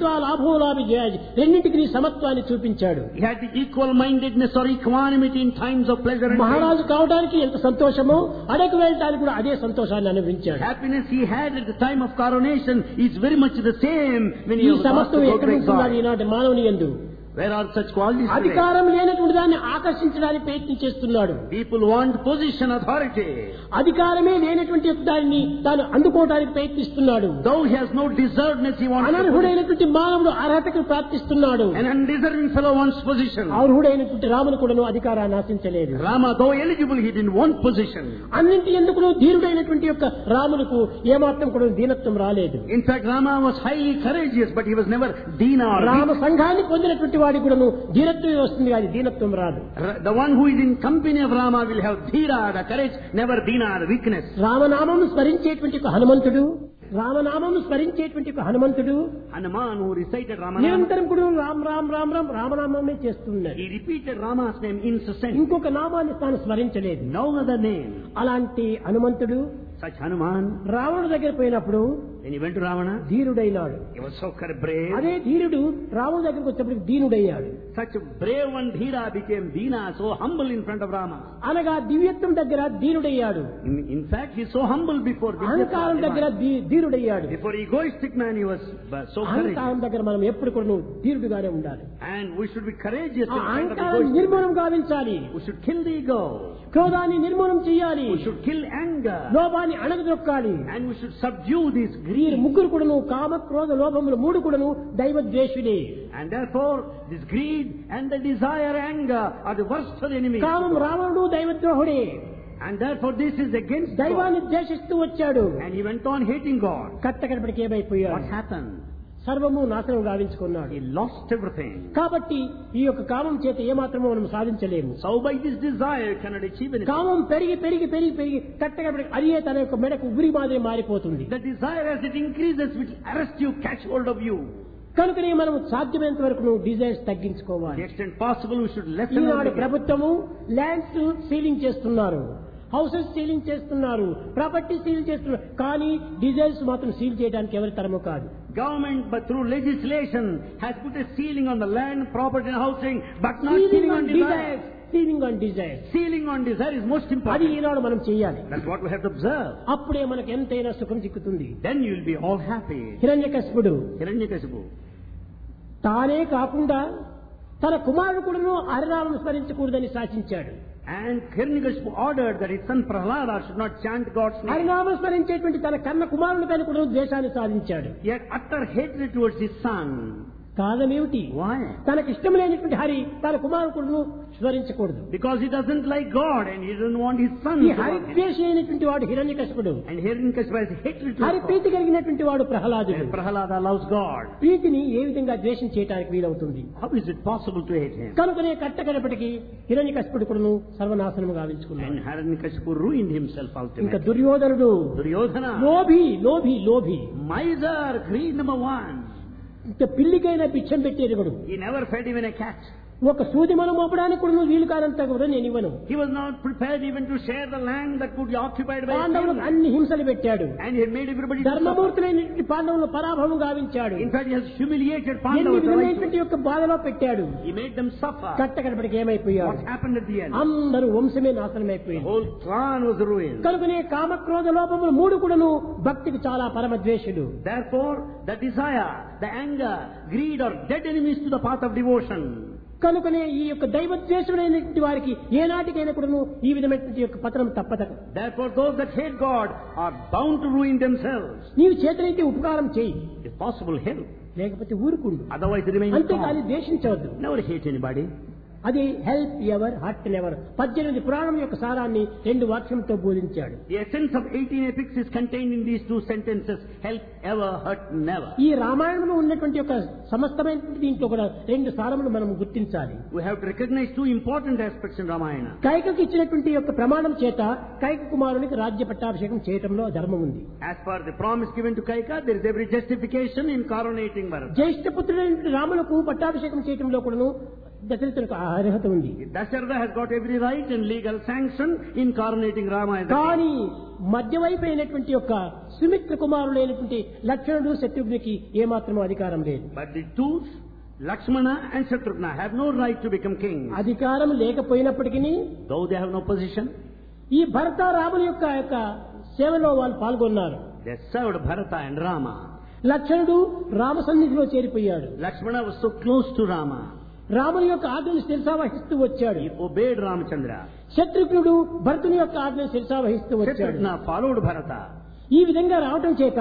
రెండింటికి సమత్వాన్ని చూపించాడు. He had the equal-mindedness or equanimity in times of pleasure and pain. మహారాజు కావడానికి ఎంత సంతోషమో అడవికి వెళ్ళడానికి కూడా అదే సంతోషాన్ని అనుభవించాడు. Happiness he had at the time of coronation is very much the same when he ఈ was asked సమత్వం to go ఎక్కడ to ఉంటున్నది exile. ఈనాటి మానవుని యందు. Where are such qualities today? అధికారం లేనటువంటి దాన్ని ఆకర్షించడానికి ప్రయత్నం చేస్తున్నాడు. People want position, authority. అధికారమే లేనటువంటి దాన్ని తాను అందుకోవడానికి ప్రయత్నిస్తున్నాడు. Though he has no deservedness, he wants అనర్హుడైనటువంటి మానవుడు అర్హతకు ప్రాప్తిస్తున్నాడు. An undeserving fellow wants position. అర్హుడైనటువంటి రామును కూడాను అధికారాన్ని ఆశించలేదు. Rama, though eligible, he didn't want position. అన్నింటి ఎందుకు ధీరుడైనటువంటి యొక్క రాములకు ఏమాత్రం కూడా దీనత్వం రాలేదు. In fact, Rama was highly courageous, but he was never Dina or Rama సంఘాన్ని పొందినటువంటి వాడికి కూడాను ధీరత్వమే వస్తుంది, కానీ దీనత్వం రాదు. The one who is in company of Rama will have Dhira, the courage, never Dina, the weakness. రామనామం స్మరించేటువంటి ఒక హనుమంతుడు, రామనామం స్మరించేటువంటి ఒక హనుమంతుడు, Hanuman, who recited Ramanam, నిరంతరం కూడా రామ్ రామ్ రామ్ రామ్ రామనామమే చేస్తున్నాడు. he repeated Rama's name incessantly. ఇంకొక నామాన్ని తాను స్మరించలేదు. No other name. అలాంటి హనుమంతుడు Such Hanuman, రావణుడి దగ్గర పోయినప్పుడు when he went to Ravana, ధీరుడైనాడు. he was so brave. అదే ధీరుడు రావణుడి దగ్గరకు వచ్చేప్పటికి దీనుడయ్యాడు. Such a brave one, Dhira, became Dina, so humble in front of Rama. అనగా దివ్యత్వం దగ్గర ధీరుడయ్యాడు. In fact, he is so humble before అహంకారం దగ్గర ధీరుడయ్యాడు. Before egoistic man, he was so అహంకారం courageous. దగ్గర మనం ఎప్పుడు కూడా ధీరుడుగానే ఉండాలి. And we should be courageous in front of అహంకారం egoistic. నిర్మూలన గావించాలి. We should kill the ego. క్రోధాన్ని నిర్మూలన చేయాలి. We should kill anger. లోభాన్ని అణగదొక్కాలి. And we should subdue this వీరు greed. ముగ్గురు కూడాను కామ క్రోధ లోభములు మూడు కూడాను దైవద్వేషులే. And therefore, this greed and the desire, anger are the worst of the enemy. కామం రావణుడు దైవద్రోహుడే. And therefore, this is against God. దైవాన్ని ద్వేషిస్తూ వచ్చాడు. And he went on hating God. కట్టకడపడికి ఏమైపోయాడు? What happened? సర్వము నాశనం గావించుకున్నాడు. He lost everything. కాబట్టి ఈ యొక్క కామం చేత ఏమాత్రమూ మనం సాధించలేము. So by this desire, cannot achieve anything. కామం పెరిగి పెరిగి పెరిగి పెరిగి కట్టకడపడికి అదే తన యొక్క మెడకు ఉరి మాదిరి మారిపోతుంది. The desire, as it increases, will arrest you, catch hold of you. కనుకనే మనం సాధ్యమైనంత వరకు డిజైర్స్ To తగ్గించుకోవాలి. the extent possible, we should lessen ఈనాడు our desire. ప్రభుత్వము ల్యాండ్స్ సీలింగ్ చేస్తున్నారు, హౌసెస్ సీలింగ్ చేస్తున్నారు, ప్రాపర్టీ సీల్ చేస్తున్నారు, కానీ డిజైర్స్ మాత్రం సీల్ చేయడానికి ఎవరి తరము కాదు. Government, but through legislation, has put a ceiling on the land, property and housing, but not ceiling on desire. Ceiling on desire. Ceiling on desire is most అది important. ఈనాడు మనం చేయాలి. That's what we have to observe. అప్పుడే మనకు ఎంతైనా సుఖం చిక్కుతుంది. Then you will be all happy. హిరణ్యకశిపుడు Hiranyakasipu. తానే కాకుండా తన కుమారుడు కూడాను హరినామం స్మరించకూడదని శాసించాడు. And Hiranyakasipu ordered that his son Prahlada should not chant God's name. హరినామం స్మరించేటువంటి తన కన్న కుమారుని పైన కూడా ద్వేషాన్ని సాధించాడు. He had utter hatred towards his son. కారణమేమిటి? Why? తనకి ఇష్టం లేనటువంటి హరి తన కుమారుడును స్మరించకూడదు. Because he doesn't like God and he doesn't want his son ఈ to హరి love him. ద్వేషి అయినటువంటి వాడు హిరణ్యకశిపుడు. And Hiranyakasipu has hatred Hari towards Preethi God. కలిగినటువంటి వాడు ప్రహ్లాదుడు. And Prahlada loves God. ప్రీతిని ఏ విధంగా ద్వేషం చేయడానికి వీలవుతుంది? How is it possible to hate him? కనుకనే కట్టకడపటికి హిరణ్యకశిపుడు కూడాను సర్వనాశనము గావించుకున్నాడు. And Hiranyakasipu ruined himself ఇంకా ultimately. దుర్యోధనుడు Duryodhana, లోభి లోభి లోభి, miser, greed number one. ఇంకా పిల్లికైనా పిచ్చం పెట్టేరుగుడు. He never fed even a cat. ఒక సూది మనం మోపడానికి కూడా నువ్వు వీలు కానంత కూడా నేను ఇవ్వను. He was not prepared even to share the land that could be occupied by a పాండవులకు family. అన్ని హింసలు పెట్టాడు. And he had made everybody to suffer. ధర్మమూర్తులైనటువంటి పాండవులను పరాభవం గావించాడు. In fact, he has humiliated ఎన్ని Pandavas. విధమైనటువంటి యొక్క బాధలో పెట్టాడు. He made them suffer. కట్టకడపటికి ఏమైపోయాడు? What happened at the end? అందరూ వంశమే The నాశనమైపోయింది. whole clan was ruined. కనుకనే కామక్రోధ లోపములు మూడు కూడాను భక్తికి చాలా పరమద్వేషుడు. Therefore, the desire, the anger, greed are dead enemies to the path of devotion. కనుకనే ఈ యొక్క దైవద్వేషుడైనటువంటి వారికి ఏనాటికైనా కూడాను ఈ విధమైనటువంటి యొక్క పతనం తప్పదు. Therefore, those that hate God are bound to ruin themselves. నీవు చేతనైతే ఉపకారం చేయి, If possible, help. లేకపోతే ఊరుకుండు. Otherwise, remain అంతేకాని calm. ద్వేషించవద్దు. Never hate anybody. అది హెల్ప్ ఎవర్ హర్ట్ నెవర్ 18 పురాణం యొక్క సారాన్ని 2 వాక్యంతో బోధించాడు. The essence of 18 epics is contained in these 2 sentences: help ever, hurt never. ఈ రామాయణంలో ఉన్నటువంటి యొక్క సమస్తమైన దీంట్లో కూడా 2 సారములు మనం గుర్తించాలి. We have to recognize 2 important aspects in Ramayana. కైకకి ఇచ్చినటువంటి యొక్క ప్రమాణం చేత కైక కుమారునికి రాజ్య పట్టాభిషేకం చేయటంలో ధర్మం ఉంది. As per the promise given to Kaika, there is every justification in coronating Bharata. జ్యేష్ఠ పుత్రుడైన రాములకు పట్టాభిషేకం చేయటంలో కూడాను దశరథునికి అర్హత ఉంది. Dasharatha has got every right and legal sanction in coronating Rama as a king. కానీ మధ్యవైపు అయినటువంటి యొక్క సుమిత్ర కుమారులైనటువంటి లక్ష్మణుడు శత్రుఘ్నునికి ఏమాత్రం అధికారం లేదు. But the two, Lakshmana and Shatrughna, have no right to become kings. అధికారం లేకపోయినప్పటికీ Though they have no position, ఈ భరత రాముల యొక్క యొక్క సేవలో వాళ్ళు పాల్గొన్నారు. they served Bharata and Rama. లక్ష్మణుడు రామ సన్నిధిలో చేరిపోయాడు. Lakshmana was so close to Rama. రాముని యొక్క ఆజ్ఞను శిరసావహిస్తూ వచ్చాడు. He obeyed Ramachandra. శత్రుఘ్నుడు భరతుని యొక్క ఆజ్ఞను శిరసావహిస్తూ వచ్చాడు. Shatrughna followed Bharata. ఈ విధంగా రావటం చేత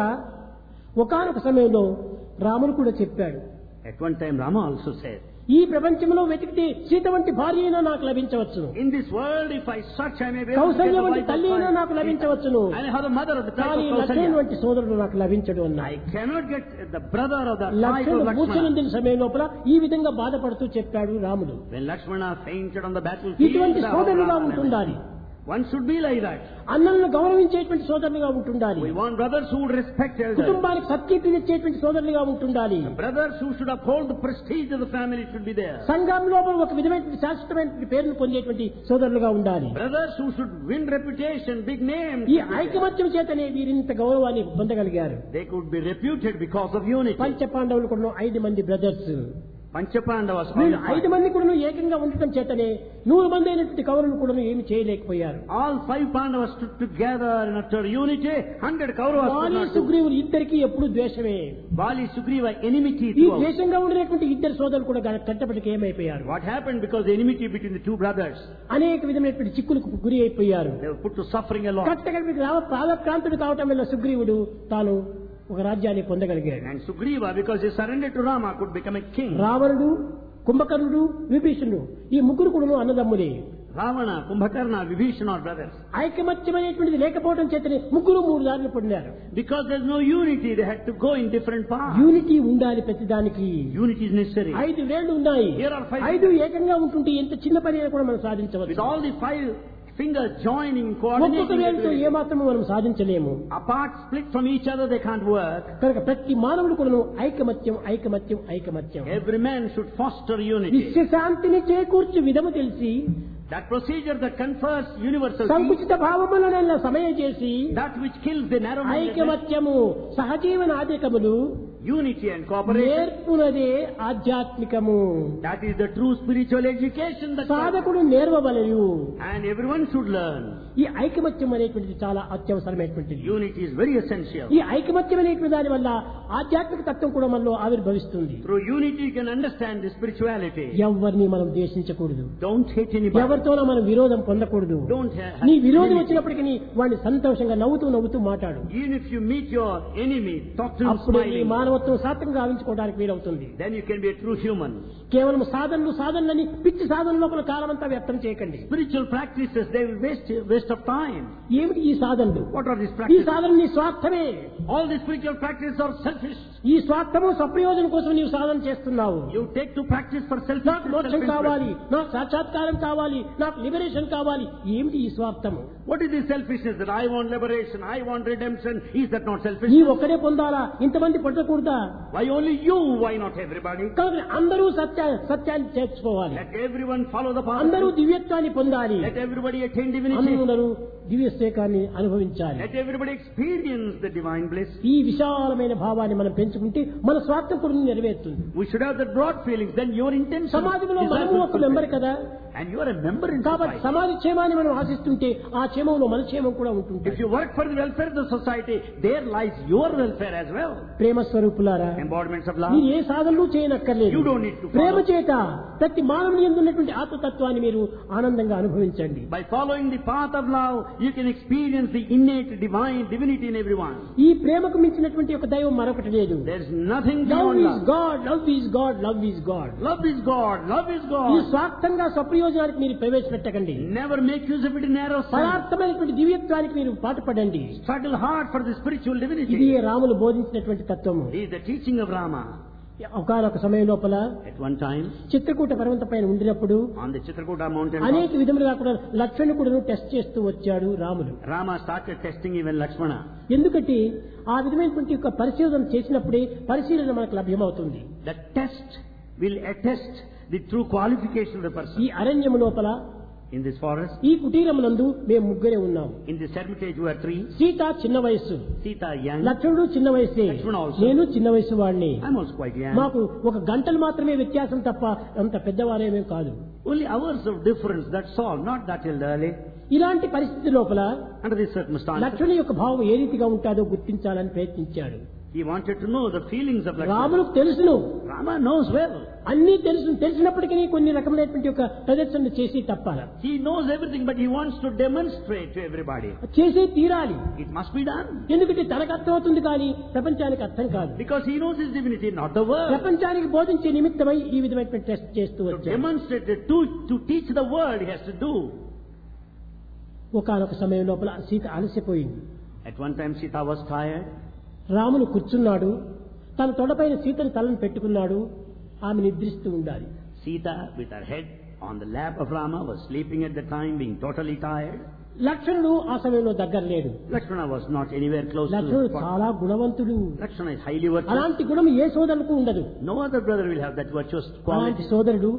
ఒకానొక సమయంలో రాముడు కూడా చెప్పాడు, At one time Rama also said, ఈ ప్రపంచంలో వెతికితే సీత వంటి భార్య అయినా నాకు లభించవచ్చును, in this world if I search I may be able to get Kaushalya a వంటి wife తల్లి అయినా of నాకు my లభించవచ్చును, and I have a mother of the type కానీ of లక్ష్మణుని Kausalya. వంటి సోదరుడు నాకు లభించడు అన్నా. I cannot get the brother of the type of లక్ష్మణుడు Lakshmana. మూర్ఛనొందిన సమయం లోపల ఈ విధంగా బాధపడుతూ చెప్పాడు రాముడు, When Lakshmana fainted on the battlefield, ఇటువంటి సోదరులుగా ఉంటుండాలి, one should be like that. అన్నలను గౌరవించేటువంటి సోదరులుగా ఉంటుండాలి, We want brothers who would respect elders. కుటుంబానికి సత్కీర్తి తెచ్చేటువంటి సోదరులుగా ఉంటుండాలి, Brothers who should uphold the prestige of the family should be there. సంఘం లోపల ఒక విధమైన శాశ్వతమైన పేరును పొందేటువంటి సోదరులుగా ఉండాలి. Brothers who should win reputation, big names. ఈ ఐకమత్యం చేతనే వీరింత గౌరవాన్ని పొందగలిగారు. They could be reputed because of unity. పంచ పాండవులు కూడా 5 మంది బ్రదర్స్. Panchapandavas. వీళ్ళు 5 మంది కూడా ఏకంగా ఉండటం చేతనే 100 మంది అయినటువంటి కౌరవులు కూడా ఏమి చేయలేకపోయారు. All 5 Pandavas stood together in utter unity. 100 Kauravas could వాలి not do. సుగ్రీవులు ఇద్దరికి ఎప్పుడు ద్వేషమే. Bali, Sugriva, enmity ఈ throughout. ద్వేషంగా ఉండేటువంటి ఇద్దరు సోదరులు కూడా కట్టపటికి ఏమైపోయారు, What happened because the enmity between the two brothers? అనేక విధమైనటువంటి చిక్కులకు గురి అయిపోయారు. They were put to suffering a lot. కట్టగలిపి ప్రాణప్రాంతుడు కావటం వల్ల సుగ్రీవుడు తాను ఒక రాజ్యాన్ని పొందగలిగాడు. And Sugriva, because he surrendered to Rama, could become a king. రావణుడు, కుంభకర్ణుడు, విభీషణుడు ఈ ముగ్గురు కూడా అన్నదమ్ములే. Ravana, Kumbhakarna, Vibhishana are brothers. ఐకమత్యమైనటువంటిది లేకపోవడం చేతనే ముగ్గురు 3 దారులు పొందారు. Because there's no unity, they had to go in different paths. Unity ఉండాలి ప్రతిదానికి. Unity is necessary. 5 వేళ్లు ఉన్నాయి, Here are 5 5 ఏకంగా ఉంటుంటే ఎంత చిన్న పని అయినా కూడా మనం With సాధించవచ్చు. all the 5 fingers joining, ఒక్కొక్క వేలుతో coordinating, ఏమాత్రము మనం సాధించలేము. apart, split from each other, they can't work. కనుక ప్రతి మానవుడు కూడా ఐకమత్యం ఐకమత్యం ఐకమత్యం. Every man should foster unity. విశ్వశాంతిని చేకూర్చు విధము తెలిసి That procedure that confers universal peace, సంకుచిత భావములను సమయం చేసి that which kills the narrow-mindedness, ఐకమత్యము సహజీవన ఆధికములు unity and cooperation, నేర్పునదే ఆధ్యాత్మికము. that is the true spiritual education that సాధకుడు నేర్వవలెను. and everyone should learn. ఈ ఐకమత్యం అనేటువంటిది చాలా అత్యవసరమైనటువంటిది. Unity is very essential. ఈ ఐకమత్యం అనేటువంటి దాని వల్ల ఆధ్యాత్మిక తత్వం కూడా మనలో ఆవిర్భవిస్తుంది. Through unity you can understand the spirituality. ఎవరిని మనం ద్వేషించకూడదు, Don't hate anybody. ఎవరితోనో మనం విరోధం పొందకూడదు. Don't నీ విరోధం enmity. వచ్చినప్పటికీ వాడిని సంతోషంగా నవ్వుతూ మాట్లాడు. Even if you meet your enemy, talk to him అప్పుడే నీ smiling. మానవత్వం సాత్వికంగా గావించుకోవడానికి వీలవుతుంది. Then you can be a true human. కేవలం సాధనలని పిచ్చి సాధన లోపల కాలమంతా వ్యర్థం చేయకండి. Spiritual practices, they will waste of time. ఏమిటి ఈ సాధనలు? What are these ఈ practices? సాధన నీ స్వార్థమే. All these spiritual practices are selfish. ఈ స్వార్థము స్వప్రయోజనం కోసం నీవు సాధన చేస్తున్నావు. You take to practice for నాకు మోక్షం కావాలి, నాకు సాక్షాత్కారం కావాలి, నాకు లిబరేషన్ కావాలి. ఏమిటి ఈ స్వార్థము? What is this selfishness that I want liberation, I want redemption? Is that not selfish? నీ ఒక్కడే పొందాలా, ఇంతమంది పొందకూడదా? Why only you? Why not everybody? కాబట్టి అందరూ సత్యాన్ని చేర్చుకోవాలి. Let everyone follow the path. అందరూ దివ్యత్వాన్ని పొందాలి. Let everybody attain divinity. అందరూ దివ్యశేఖాన్ని అనుభవించాలి. Let everybody experience the divine bliss. ఈ విశాలమైన భావాన్ని మనం పెంచుకుంటే మన స్వార్థం కూడా నెరవేరుతుంది. We should have the broad feelings, then your intention. సమాజంలో is మనము ఒక మెంబర్ కదా, and you are a member in కాబట్టి society. సమాజ క్షేమాన్ని మనం ఆశిస్తుంటే ఆ క్షేమంలో మన క్షేమం కూడా ఉంటుంది. If you work for the welfare of the society, there lies your welfare as well. ప్రేమ స్వరూపులారా, Embodiments of love. మీరు ఏ సాధనలు చేయనక్కర్లేదు. You don't need to follow. ప్రేమ చేత ప్రతి మానవుని యందు ఉన్నటువంటి ఆత్మతత్వాన్ని మీరు ఆనందంగా అనుభవించండి. By following the path of love, you can experience the innate divine divinity in everyone. ఈ ప్రేమకు మించినటువంటి ఒక దైవం మరొకటి లేదు. There is nothing love beyond is love. God, love is God, love is God. Love is God. Love is ఈ God. స్వార్థంగా స్వప్రయోజనానికి మీరు ప్రవేశపెట్టకండి. Never make use of it in narrow sense. పరార్థమైనటువంటి దివ్యత్వానికి మీరు పాటుపడండి. Struggle hard for the spiritual ఇది divinity. Ramulu బోధించినటువంటి తత్వము. This is the teaching of Rama. ఒకనొక సమయం లోపల At one time, Chitrakoot పర్వతం పైన ఉండినప్పుడు on the Chitrakuta mountain, అనేక విధములుగా కూడా లక్ష్మణుడు టెస్ట్ చేస్తూ వచ్చాడు రాముడు. Rama started testing even Lakshmana. ఎందుకంటే ఆ విధమైనటువంటి ఒక పరిశోధన చేసినప్పుడే పరిశీలన మనకు లభ్యమవుతుంది. The test will attest the true qualification of the person. ఈ అరణ్యము లోపల In this forest, ఈ కుటీరమునందు మేము ముగ్గురే ఉన్నాము. in this hermitage, we are 3. Sita చిన్న వయస్సు, Sita young. లక్ష్మణుడు చిన్న వయస్సే, లక్ష్మణ also. నేను చిన్న వయసు వాడిని. I'm also quite young. మాకు ఒక గంటలు మాత్రమే వ్యత్యాసం తప్ప అంత పెద్దవారేమేం కాదు. Only hours of difference, that's all, not that elderly. ఇలాంటి పరిస్థితి లోపల Under these circumstances, లక్ష్మణుని యొక్క భావం ఏ రీతిగా ఉంటాడో గుర్తించాలని ప్రయత్నించాడు. he wanted to know the feelings of Lakshmana. రాములకు తెలుసును Rama Rama knows well. అన్నీ తెలిసినప్పటికీ కొన్ని రకమైనటువంటి ఒక ప్రదర్శన చేసి తప్పాలి. He knows everything, but he wants to demonstrate to everybody. చేసే తీరాలి. It must be done. ఎందుకంటే తనకు అర్థమవుతుంది కానీ ప్రపంచానికి అర్థం కాదు. Because he knows his divinity, not the world. ప్రపంచానికి బోధించే నిమిత్తమై ఈ విధమైన టెస్ట్ చేస్తూ To వచ్చాడు. demonstrate, to teach the world, he has to do. ఒకానొక సమయం లోపల Sita అలసిపోయింది. At one time Sita was tired. రాముడు కూర్చున్నాడు. తన తొడపైన సీతని తలను పెట్టుకున్నాడు. ఆమె నిద్రిస్తూ ఉండాలి. Sita, with her head on the lap of Rama, was sleeping at the time, being totally tired. లక్ష్మణుడు ఆ సమయంలో దగ్గర లేడు. Lakshmana was not anywhere close to the లక్ష్మణుడు spot. చాలా గుణవంతుడు. Lakshmana is highly virtuous. అలాంటి గుణం ఏ సోదరులకు ఉండదు. No other brother will have that virtuous అలాంటి quality. సోదరుడు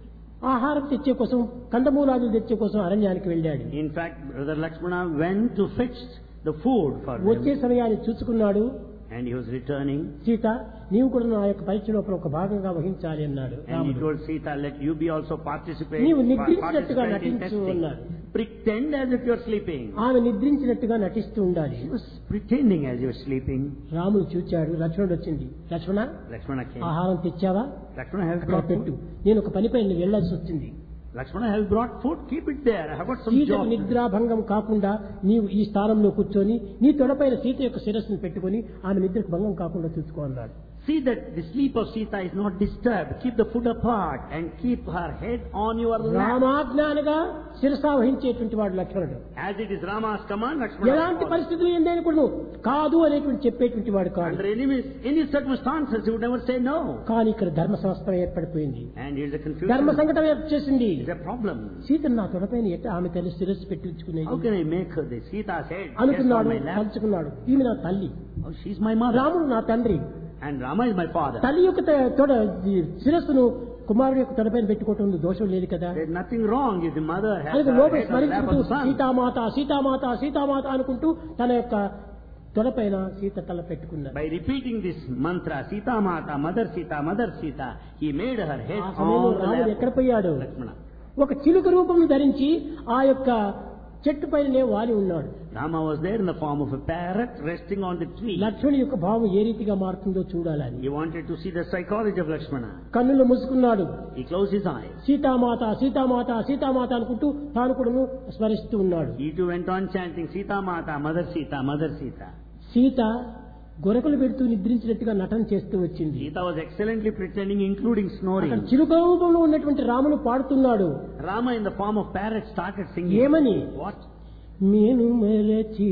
ఆహారం తెచ్చే కోసం కందమూలాదులు తెచ్చే కోసం అరణ్యానికి వెళ్ళాడు. In fact, brother Lakshmana went to fetch the food for వచ్చే them, సమయాన్ని చూసుకున్నాడు. and he was returning. Sita నీవు కూడా నా యొక్క పరీక్ష లోపల ఒక భాగంగా వహించాలి అన్నాడు And he రాముడు. told Sita, let you be also నీవు నిద్రించినట్టుగా participate in నటించు testing. అన్నాడు. Pretend as if you are sleeping. ఆమె నిద్రించినట్టుగా నటిస్తూ ఉండాలి. She was pretending as you were sleeping. రాముడు చూచాడు. లక్ష్మణుడు వచ్చింది. లక్ష్మణ Lakshmana came. ఆహారం తెచ్చావా? Lakshmana has అక్కడ brought పెట్టు. food. నేను ఒక పనిపై వెళ్ళాల్సి వచ్చింది. Lakshmana has brought food. Keep it there. I have got some సీతకు job. నిద్రాభంగం కాకుండా నీవు ఈ స్థానంలో కూర్చొని నీ తొడపైన సీత యొక్క శిరస్సును పెట్టుకుని ఆమె నిద్రకు భంగం కాకుండా చూసుకో అన్నాడు. See that the sleep of Sita is not disturbed. Keep the food apart and keep her head on your lap. రామాజ్ఞానగా శిరసా వహించేటువంటి వాడు లక్ష్మణుడు. As it is Rama's command, Lakshmana ఎలాంటి follows. పరిస్థితులు ఏందైనా కూడా కాదు అనేటువంటి చెప్పేటువంటి వాడు కాదు. Under any circumstances, he would never say no. కానీ ఇక్కడ ధర్మ సంస్కరణ ఏర్పడిపోయింది. And here's a ధర్మ confusion. సంకటం ఏర్పచేసింది. It's a problem. సీతను నా తొడపైన ఎట్ట ఆమె తల్లి శిరస్సు How పెట్టించుకునేది can I make her this? Sita's head just on అనుకున్నాడు. my lap. తలుచుకున్నాడు. ఈమె నా తల్లి, Oh, she's my mother. రాముడు నా తండ్రి. And Rama is my father. తల్లి యొక్క తొడ శిరస్సును కుమారుడు యొక్క తొడపైన పెట్టుకోవటం దోషం లేదు కదా. There's nothing wrong if the mother has అందుకు her లోపల head on the lap స్మరించుకుంటూ of the son. Sitamata Sitamata Sitamata అనుకుంటూ తన యొక్క తొడపైన సీత తల పెట్టుకున్నాడు. By repeating this mantra, Sita Mata, Mother Sita, he made her head ఆ సమయంలో on the రాముడు lap ఎక్కడ of పోయాడు? Lakshmana. ఒక చిలుక రూపం ధరించి ఆ యొక్క చెట్టు పైననే వాలి ఉన్నాడు. Rama was there in the form of a parrot resting on the tree. లక్ష్మణుని యొక్క భావం ఏ రీతిగా మారుతుందో చూడాలని He wanted to see the psychology of Lakshmana. కన్నులు మూసుకున్నాడు. He closed his eyes. Sitamata Sitamata Sitamata అనుకుంటూ తాను కూడా స్మరిస్తూ ఉన్నాడు. He too went on chanting Sita Mata, Mother Sita, Mother Sita. Sita గొరకలు పెడుతూ నిద్రించినట్టుగా నటన చేస్తూ వచ్చింది. Sita was excellently pretending, including అక్కడ snoring. చిలుక రూపంలో ఉన్నటువంటి రామును పాడుతున్నాడు. Rama in the form of parrot started singing. ఏమని? What? మేను మరచి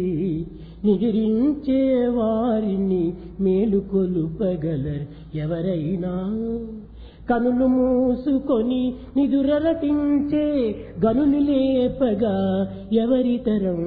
నిద్రించే వారిని మేలుకొలుపగలరు ఎవరైనా, కనులు మూసుకొని నిదురరటించే గనులు లేపగా ఎవరితరం,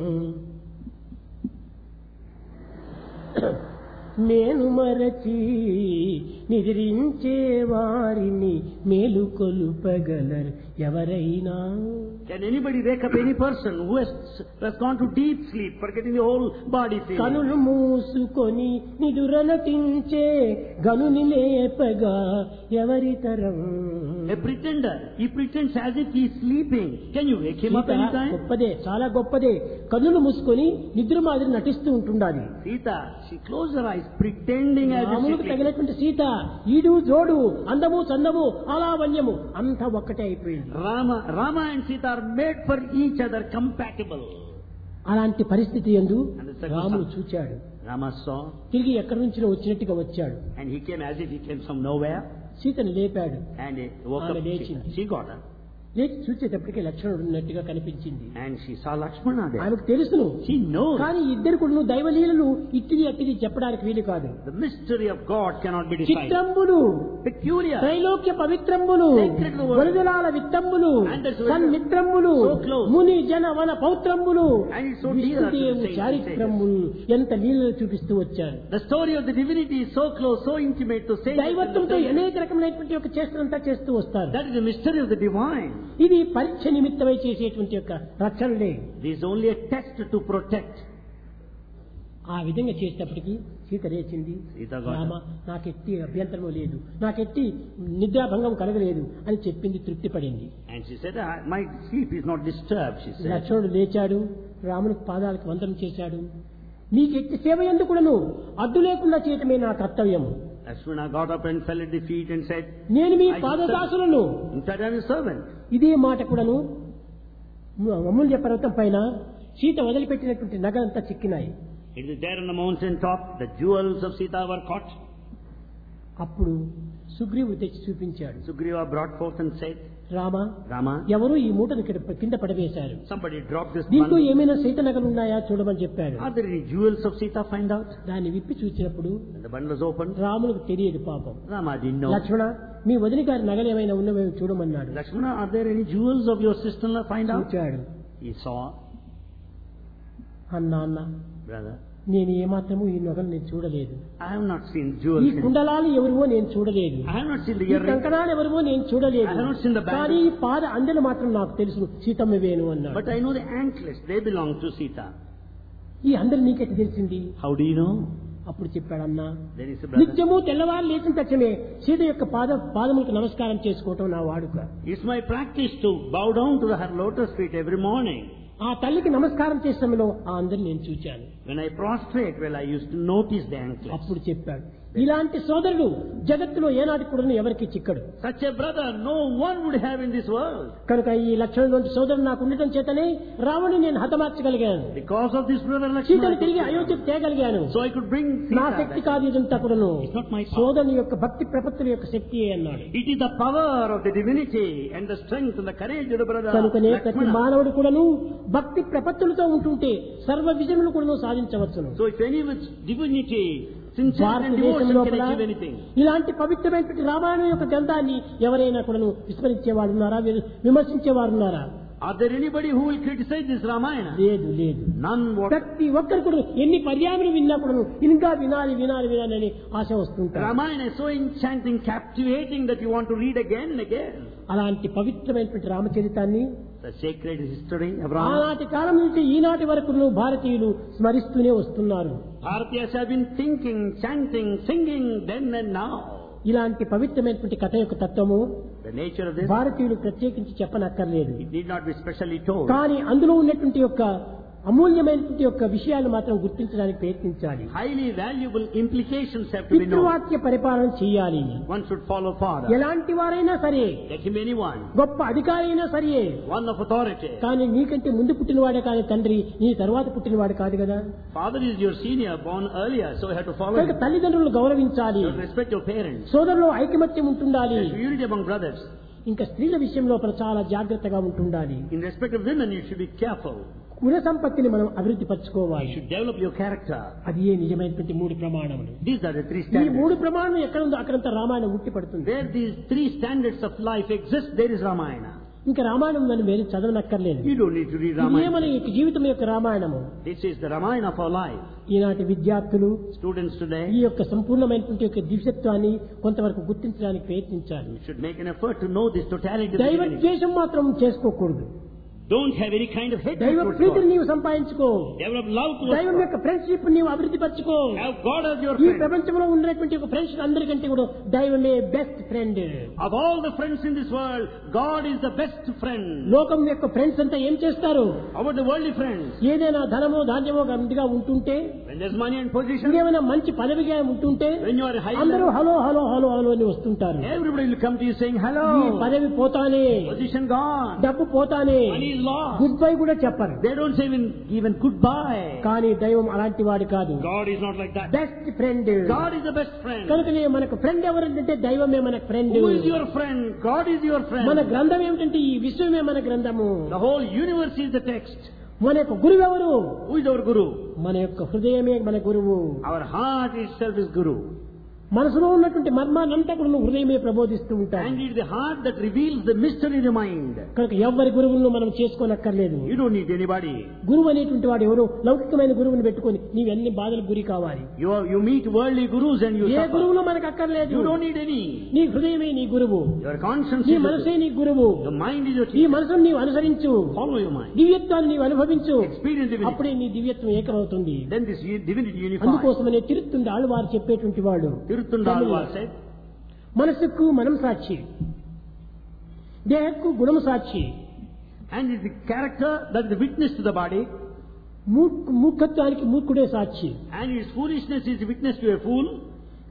నేను మరచి నిద్రించే వారిని మేలుకొలుపగలరు ఎవరైనా. Can anybody wake up any person who has gone to deep sleep, forgetting the whole body feeling? కనులు మూసుకొని నిదురనటించే గనుని లేపగా ఎవరితరం. A pretender, he pretends as if he is sleeping. Can you wake him up anytime? గొప్పదే, చాలా గొప్పదే. కన్నులు మూసుకొని నిద్ర మాదిరి నటిస్తూ ఉంటుండాలి. Sita, she closed her eyes, pretending as if she రాముడికి sleeps. తగినటువంటి సీత ఈడు జోడు అందము చందము అలావన్యము అంతా ఒక్కటే అయిపోయింది. Rama and Sita are made for each other, compatible. అలాంటి పరిస్థితి యందు And the second రాముడు son. చూచాడు. Rama saw, తిరిగి ఎక్కడి నుంచి వచ్చినట్టుగా వచ్చాడు. and he came as if he came from nowhere, సీతను లేపాడు. and he woke ఆమె up. లేచింది. She got up, లేచి చూసేటప్పటికే లక్ష్మణుడు ఉన్నట్టుగా కనిపించింది. and she saw Lakshmana there. ఆమెకు తెలుసును. She knows. కానీ ఇద్దరు కూడా దైవలీలలు ఇట్టిది అట్టిది చెప్పడానికి వీలు కాదు. The mystery of God cannot be decided. చిత్రంబులు Peculiar. Trailokya పవిత్రంబులు Sacred word. వరదలాల విత్తంబులు And that's సన్మిత్రంబులు so close. ముని జన వన పౌత్రంబులు And it's so dear to the విష్ణుదేవు saints and చారిత్రములు ఎంత లీలలు చూపిస్తూ వచ్చారు. The story of the divinity is so close, so intimate to say. దైవత్వంతో అనేక రకమైనటువంటి ఒక చేష్టనంతా చేస్తూ వస్తారు. That is the mystery of the divine. ఇది పరీక్ష నిమిత్తమై చేసేటువంటి యొక్క రక్షణలే. This is only a test to protect. ఆ విధంగా చేసేటప్పటికి సీత లేచింది. Sita got రామ నాకెట్టి అభ్యంతరము లేదు, నాకెట్టి నిద్రాభంగం కలగలేదు అని చెప్పింది, తృప్తి పడింది. And she said, my sleep is not disturbed, she said. లక్ష్మణుడు లేచాడు, రామునికి పాదాలకు వందనం చేశాడు. నీకు ఎట్టి సేవ ఎందుకును అడ్డు లేకుండా చేయటమే నా కర్తవ్యం. Lakshmana got up and fell at the feet and said, నేను మీ పాదదాసులను. in fact, I am a servant. ఇదే మాట కూడాను అమూల్య పర్వతం పైన Sita వదిలిపెట్టినటువంటి నగలంతా చిక్కినాయి. It is there on the mountain top. The jewels of Sita were caught. అప్పుడు సుగ్రీవుడు తెచ్చి చూపించాడు. Sugriva brought forth and said, Rama, Rama, ఎవరు ఈ మూటను కింద పడవేశారు, somebody dropped this దీంట్లో bundle. ఏమైనా సీత నగలు ఉన్నాయా చూడమని చెప్పాడు. Are there any jewels of Sita? Find out. దాన్ని విప్పి చూసినప్పుడు When the bundle was opened, రాములకు తెలియదు పాపం. Rama didn't know. లక్ష్మణ, మీ వదిలి గారి నగలు ఏమైనా ఉన్నవేమో చూడమన్నాడు. Lakshmana, are there any jewels of your sister-in-law? Find out. చూచాడు. He saw. అన్న, Brother, నేను ఏమాత్రము ఈ నగలు నేను చూడలేదు. I have not seen jewels. ఈ కుండలాలు ఎవరివో నేను చూడలేదు. I have not seen the ఈ earrings. కంకణాలు ఎవరివో నేను చూడలేదు. I have not seen the band. కానీ ఈ పాద అందెలు మాత్రం నాకు తెలుసు, సీతమ్మవేను అన్నాడు. But I know the anklets. They belong to Sita. ఈ అందరు నీకెట్టు తెలిసింది? How do you know? అప్పుడు చెప్పాడన్నా, There is a brother. నిత్యము తెల్లవారు లేచిన తక్షణమే సీత యొక్క పాదములకు నమస్కారం చేసుకోవటం నా వాడుక. It's my practice to bow down to her lotus feet every morning. ఆ తల్లికి నమస్కారం చేసడంలో ఆ అందరిని నేను చూచాను. When I prostrate, well, I used to notice the anklets. అప్పుడు చెప్పాడు, ఇలాంటి సోదరుడు జగత్తులో ఏనాటికి కూడా ఎవరికి చిక్కడు. Such a brother no one would have in this world. కనుక ఈ లక్షణంలోని సోదరుడు నాకు ఉండటం చేతనే రావణుని నేను హతమార్చగలిగాను. Because of this brother సీతను Lakshmana, తిరిగి అయోధ్యకు తేగలిగాను. so I could bring నా Sita. శక్తి కాదు ఇదంతా కూడాను, It's not my power. సోదరుని యొక్క భక్తి ప్రపత్తుల యొక్క శక్తియే అన్నాడు. It is the power of the divinity and the strength and the courage of the brother కనుకనే ప్రతి Lakshmana. మానవుడు కూడాను భక్తి ప్రపత్తులతో ఉంటుంటే సర్వ విజయములు కూడాను సాధించవచ్చును. So if any with divinity, sincerity and భారతదేశం devotion can లోపల achieve anything. ఇలాంటి పవిత్రమైనటువంటి రామాయణం యొక్క గ్రంథాన్ని ఎవరైనా కూడాను విస్మరించేవాడు ఉన్నారా, విమర్శించేవారు ఉన్నారా? Are there anybody who will criticize this Ramayana? లేదు, లేదు. None what. ప్రతి ఒక్కరు కూడా ఎన్ని పర్యాయములు విన్నప్పుడు ఇంకా వినాలి వినాలి వినాలి అని ఆశ వస్తుంటారు. Ramayana is so enchanting, captivating that you want to read again and again. అలాంటి పవిత్రమైనటువంటి రామచరితాన్ని The sacred history of Rama. ఆనాటి కాలం నుంచి ఈనాటి వరకు భారతీయులు స్మరిస్తూనే వస్తున్నారు. Bharatiyas have been thinking, chanting, singing then and now. ఇలాంటి పవిత్రమైనటువంటి కథ యొక్క తత్వము The nature of this, భారతీయులు ప్రత్యేకించి చెప్పనక్కర్లేదు. it need not be specially told. కానీ అందులో ఉన్నటువంటి యొక్క అమూల్యమైనటువంటి యొక్క విషయాలు మాత్రం గుర్తించడానికి ప్రయత్నించాలి. Highly valuable implications have to be known. పితృవాక్య పరిపాలన చేయాలి. One should follow father. ఎలాంటి వారైనా సరే, Let him be anyone. గొప్ప అధికారి అయినా సరే, One of authority. కానీ నీకంటే ముందు పుట్టినవాడే కానీ తండ్రి నీ తర్వాత పుట్టినవాడు కాదు కదా. Father is your senior, born earlier, so you have to follow కనుక him. తల్లిదండ్రులను గౌరవించాలి. You respect your parents. సోదరులో ఐకమత్యం ఉంటుండాలి. There is unity among brothers. ఇంకా స్త్రీల విషయంలో చాలా జాగ్రత్తగా ఉంటుండాలి. In respect of women, you should be careful. గుణ సంపత్తిని మనం అభివృద్ధి You పరచుకోవాలి. should develop your character. అది ఏ నిజమైనటువంటి 3 ప్రమాణములు. These are the 3 ఈ standards. 3 ప్రమాణం ఎక్కడ ఉందో అక్కడంతా రామాయణం ఉట్టి పడుతుంది. Where these 3 standards of life exist, there is Ramayana. ఇంకా రామాయణం మనం వేరే చదవనక్కర్లేదు. You don't need to read ఇది మన Ramayana. యొక్క జీవితం యొక్క రామాయణము. This is the Ramayana of our life. ఈనాటి విద్యార్థులు Students ఈ today, యొక్క సంపూర్ణమైనటువంటి యొక్క దివ్యత్వాన్ని కొంతవరకు గుర్తించడానికి ప్రయత్నించాలి. you should make an effort to know this totality of the దైవ divinity. ద్వేషం మాత్రం చేసుకోకూడదు. Don't have any kind of hatred దైవ towards ప్రీతిని God. నీవు సంపాదించుకో. Develop love towards దైవం God. యొక్క ఫ్రెండ్షిప్ నీవు అభివృద్ధి పరచుకో. Have God as your ఈ friend. ప్రపంచంలో ఉన్నటువంటి ఒక ఫ్రెండ్స్ అందరికంటే కూడా దైవమే best friend. Of all the friends in this world, God is the best friend. లోకం యొక్క ఫ్రెండ్స్ అంతా ఏం చేస్తారు? How about the worldly friends? ఏదైనా ధనమో ధాన్యమో గంటిగా ఉంటుంటే, When there's money and position, ఇంకేమైనా మంచి పదవిగా ఉంటుంటే when you are high అందరూ level, hello hello hello hello అని వస్తుంటారు. everybody will come to you saying, ఈ hello, పదవి పోతానే, position gone, డబ్బు పోతానే, money is lost. Goodbye కూడా చెప్పరు. They don't say even goodbye. కానీ దైవం అలాంటి వాడు కాదు. God is not like that. Best friend. God is the best friend. కనుకనే మనకు ఫ్రెండ్ ఎవరంటే దైవమే మనకు friend. Who is your friend? God is your మన friend. గ్రంథం ఏమిటంటే ఈ విశ్వమే మన గ్రంథము. The whole universe is the text. మన యొక్క గురువు ఎవరు? Who is our Guru? మన యొక్క హృదయమే మన గురువు. Our heart itself is Guru. మనసులో ఉన్నటువంటి మర్మాన్నంతా కూడా హృదయమే ప్రబోధిస్తూ ఉంటాడు. And it is the heart that reveals the mystery of the mind. కనుక ఎవరి గురువులను మనం చేసుకోనక్కర్లేదు. You don't need anybody. గురువు అనేటువంటి వాడు ఎవరో లౌకికమైన గురువుని పెట్టుకొని నీవెన్ని బాధలకు గురి కావాలి. You meet worldly gurus and you A suffer. గురువులు మనకు అక్కర్లేదు. You don't need any. నీ హృదయమే నీ గురువు. Your conscience నీ is మనసే your నీ గురువు. mind is your ఈ teacher. మనసును నీవు అనుసరించు. Follow your mind. దివ్యత్వాన్ని నీవు అనుభవించు. Experience divinity. అప్పుడే నీ దివ్యత్వం ఏకమవుతుంది. Then this divinity unifies. అందుకోసమనే తిరుత్తుండి ఆళ్వారు చెప్పేటువంటి వాడు Tirutundalvar said, మనసుకు మనం సాక్షి, దేహకు గుణము సాక్షి, and is the character that is the witness to the body, మూర్ఖత్వానికి మూర్ఖుడే Sakshi. and his foolishness is witness to a fool.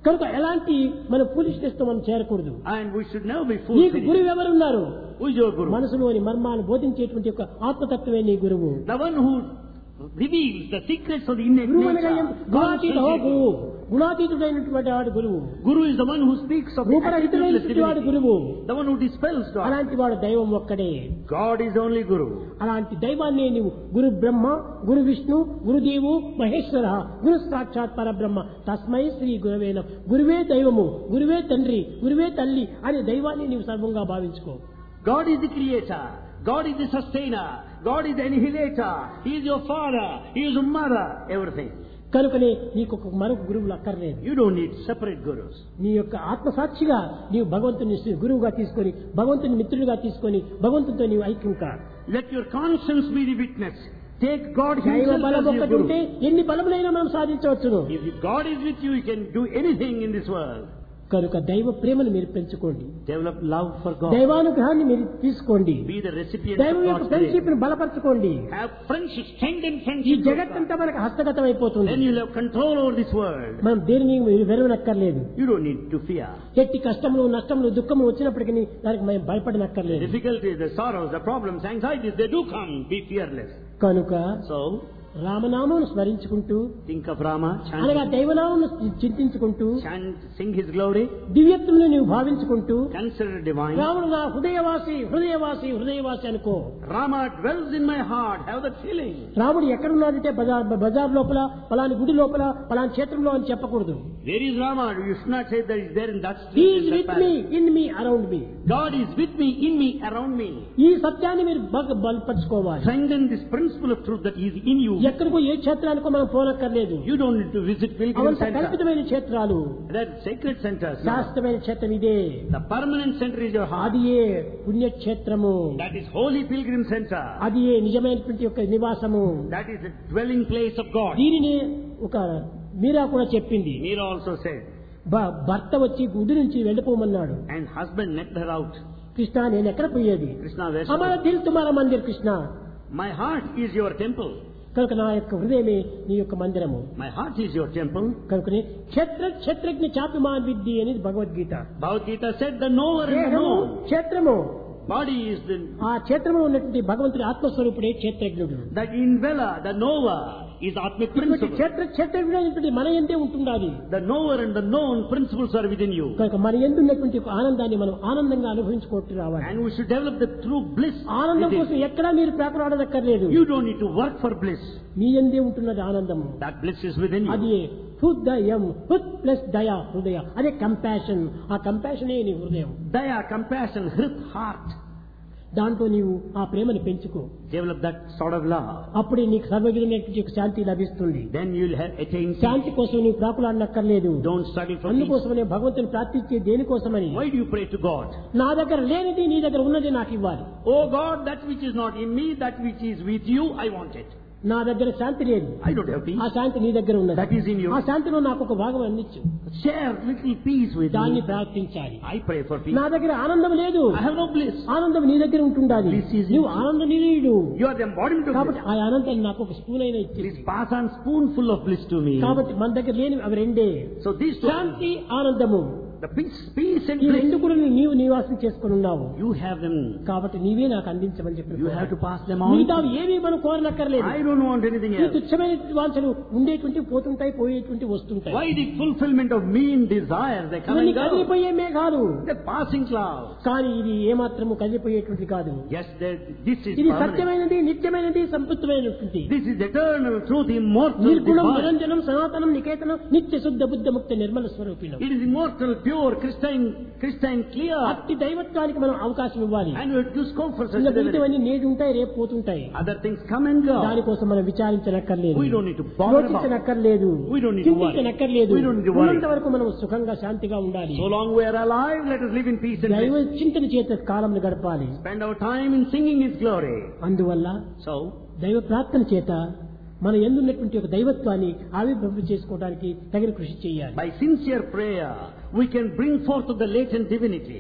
కనుక ఎలాంటి మన ఫూలిష్నెస్ తో మనం చేరకూడదు. And we should never be నీకు foolish. గురువు ఎవరున్నారు? Who is your guru? మనసులోని మర్మాలను బోధించేటువంటి ఒక ఆత్మతత్వమే నీ గురువు. The one who reveals the secrets of the innate గురువు అనగా nature. గుణాతీత గురువు, గుణాతీతుడైనటువంటి వాడు గురువు. Guru is the one who speaks of the రూపరహితుడైనటువంటి వాడు divinity. గురువు. The one who dispels God. అలాంటి వాడు దైవం ఒక్కడే. God is only Guru. అలాంటి దైవాన్ని నీవు గురు బ్రహ్మ, గురు విష్ణు, గురుదేవు మహేశ్వర, గురు సాక్షాత్ పరబ్రహ్మ తస్మై శ్రీ గురవే నమః. గురువే దైవము, గురువే తండ్రి, గురువే తల్లి అనే దైవాన్ని నీవు సర్వంగా భావించుకో. God is the creator. God is the sustainer. God is the annihilator. He is your father. He is your mother. Everything. కనుకనే నీకు మరొక గురువులు అక్కర్లేదు. You don't need separate gurus. నీ యొక్క ఆత్మసాక్షిగా నీవు భగవంతుని గురువుగా తీసుకొని, భగవంతుని మిత్రుడిగా తీసుకొని, భగవంతునితో నీవు ఐక్యం కా. Let your conscience be the witness. Take God దైవ himself బలం as your ఒక్కటి ఉంటే guru. ఎన్ని బలములైనా మనం సాధించవచ్చును. If God is with you, you can do anything in this world. కనుక దైవ ప్రేమను మీరు పెంచుకోండి. Develop love for God. దైవానుగ్రహాన్ని మీరు తీసుకోండి. Be the recipient దైవం of యొక్క God's ఫ్రెండ్షిప్ grace. ను బలపరచుకోండి. Have friendship, strengthen ఈ friendship. with జగత్తంతా God. మనకు హస్తగతం అయిపోతుంది. Then you'll have control over this world. మనం దేనిని వెరవనక్కర్లేదు. You don't need to fear. ఎట్టి కష్టములు, నష్టములు, దుఃఖములు వచ్చినప్పటికీ దానికి మనం భయపడనక్కర్లేదు. The difficulties, the sorrows, the problems, anxieties, they do come. Be fearless. కనుక So, రామనామమును స్మరించుకుంటూ, think of Rama, అనగా chant, దైవనామమును చింతించుకుంటూ, sing his glory, దివ్యత్వమును నీవు భావించుకుంటూ, consider divine. రాముడు నా హృదయవాసి, హృదయవాసి, హృదయవాసి అనుకో. Rama dwells in my heart. Have that feeling. రాముడు ఎక్కడున్నాడంటే బజార్ లోపల, పలాని గుడి లోపల, పలాని క్షేత్రంలో అని చెప్పకూడదు. Where is Rama? You should not say that he's there in that He street. is in that with me, palace. in me, around me. God is with me, in me, around me. ఈ సత్యాన్ని మీరు బలపరచుకోవాలి. Strengthen this principle of truth that is in you. ఎక్కడికో ఏ క్షేత్రానికో మనం పోనక్కర్లేదు. You don't need to visit pilgrim అవంత center. కల్పితమైన క్షేత్రాలు. That sacred centers. No. శాస్త్రమైన క్షేత్రం ఇదే. The permanent center is your heart. అది ఏ పుణ్యక్షేత్రము. That is holy pilgrim center. అది ఏ నిజమైనటువంటి యొక్క నివాసము. That is the dwelling place of God. దీనిని ఒక మీరా కూడా చెప్పింది. Meera also said. భర్త వచ్చి గుడి నుంచి వెళ్ళిపోమన్నాడు. And husband let her out. Krishna నేను ఎక్కడ పోయేది? Krishna, where's Hamara Dil తుమారా Mandir Krishna. My heart is your temple. కనుక నా యొక్క హృదయమే నీ యొక్క మందిరము. My heart is your temple. కనుకనే క్షేత్రజ్ఞ చాపిమాన్ విద్ది అనేది Bhagavad Gita. Bhagavad Gita said the knower and the దేహము known. క్షేత్రము. Body is the, ఆ క్షేత్రంలో ఉన్నటువంటి భగవంతుడి ఆత్మస్వరూపుడే క్షేత్రజ్ఞుడు. that indweller, the knower is Atmic principle. క్షేత్రజ్ఞుడు మన ఎందే ఉంటుండాలి. The knower and the known principles are within you. కనుక మన ఎందు ఉన్నటువంటి ఆనందాన్ని మనం ఆనందంగా అనుభవించుకుంటూ రావాలి. And we should develop the true bliss. ఆనందం within. కోసం ఎక్కడా మీరు ప్రాకులాడనక్కర్లేదు. You don't need to work for bliss. మీ ఎందే ఉంటున్నది ఆనందము. That bliss is within you. అది హృదయం, హృత్ ప్లస్ దయా, హృదయ అదే కంపాషన్. ఆ కంపాషనే నీ హృదయం. Daya, compassion, hrit, heart. దాంట్లో నీవు ఆ ప్రేమను పెంచుకో. Develop that sort of love. అప్పుడే నీకు సర్వగిరినటువంటి శాంతి లభిస్తుంది. Then you'll have attained. శాంతి కోసం నీవు ప్రాకులాడనక్కర్లేదు. Don't struggle for peace. అందుకోసమనే భగవంతుని ప్రార్థించే దేనికోసమని? Why do you pray to God? నా దగ్గర లేనిది నీ దగ్గర ఉన్నది నాకు ఇవ్వాలి. Oh God, that which is not in me, that which is with you, I want it. నా దగ్గర శాంతి లేదు. I don't have peace. ఆ శాంతి నీ దగ్గర ఉన్నది. That is in you. ఆ శాంతిలో నాకు ఒక భాగం అందించు. Share little peace with దాన్ని me. ప్రార్థించాలి. I pray for peace. నా దగ్గర ఆనందం లేదు. I have no bliss. ఆనందం నీ దగ్గర ఉంటుండాలి. Bliss is in నువ్వు ఆనంద నిలయుడు. You are the embodiment of కాబట్టి bliss. ఆ ఆనందాన్ని నాకు ఒక స్పూన్ అయినా Please ఇచ్చేసి. pass on spoonful of bliss to me. కాబట్టి మన దగ్గర లేని అవి రెండే. So these two, శాంతి, ఆనందము. the peace and ఈ bliss, రెండు కూడా నీవు నివాసం చేసుకుని ఉన్నావు. you have them. కాబట్టి నీవే నాకు అందించమని చెప్పి You have to pass them on. మిగతా ఏమీ మనం కోరనక్కర్లేదు. I don't want anything ఈ else. తుచ్చమైన వాంఛలు ఉండేటువంటి పోతుంటాయి, పోయేటువంటి వస్తుంటాయి. Why the fulfillment of mean desires? They come ఇవన్నీ and go. కదిలిపోయే మేఘాలు. The passing clouds. కానీ ఇది ఏమాత్రము కదిలిపోయేటువంటి కాదు. Yes, this is ఇది permanent. సత్యమైనది, నిత్యమైనది, సంపృప్తమైనటువంటి. This is eternal truth, immortal, నిర్గుణం, divine. నిరంజనం, సనాతనం, నికేతనం, నిత్య శుద్ధ బుద్ధ ముక్త Nirmala స్వరూపిణం. It is immortal, pure, crystalline clear. అట్టి దైవత్వానికి మనం అవకాశం ఇవ్వాలి. And we have to scope for such ఇంకా a divinity. మిగతావన్నీ నేడు ఉంటాయి, రేపు పోతుంటాయి. Other things come and go. దానికోసం మనం విచారించనక్కర్లేదు. We don't need to bother about. యోచించనక్కర్లేదు. We don't need to worry. చింతించనక్కర్లేదు. We don't need to worry. ఉన్నంత వరకు మనం సుఖంగా శాంతిగా ఉండాలి. So long we are alive, let us live in peace and దైవ bliss. చింతన చేత కాలంను గడపాలి. Spend our time in singing His glory. అందువల్ల So, దైవ ప్రార్థన చేత మన ఎందున్నటువంటి ఒక దైవత్వాన్ని ఆవిర్భవం చేసుకోవడానికి తగిన కృషి చేయాలి. by sincere prayer, we can bring forth the latent divinity.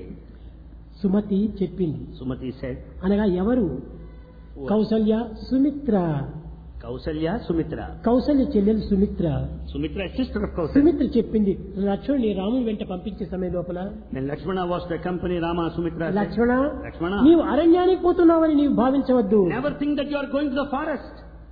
Sumathi చెప్పింది. Sumati said, అనగా ఎవరు? కౌసల్య, సుమిత్ర. Kausalya, Sumitra. కౌసల్య చెల్లెలు Sumitra. Sumitra is sister of Kausalya. Sumitra చెప్పింది, లక్ష్మణుని రాముని వెంట పంపించే సమయం లోపల, When Lakshmana was to accompany Rama, Sumitra said, Lakshmana, Lakshmana, నీవు అరణ్యానికి పోతున్నావని నీవు భావించవద్దు. never think that you are going to the forest.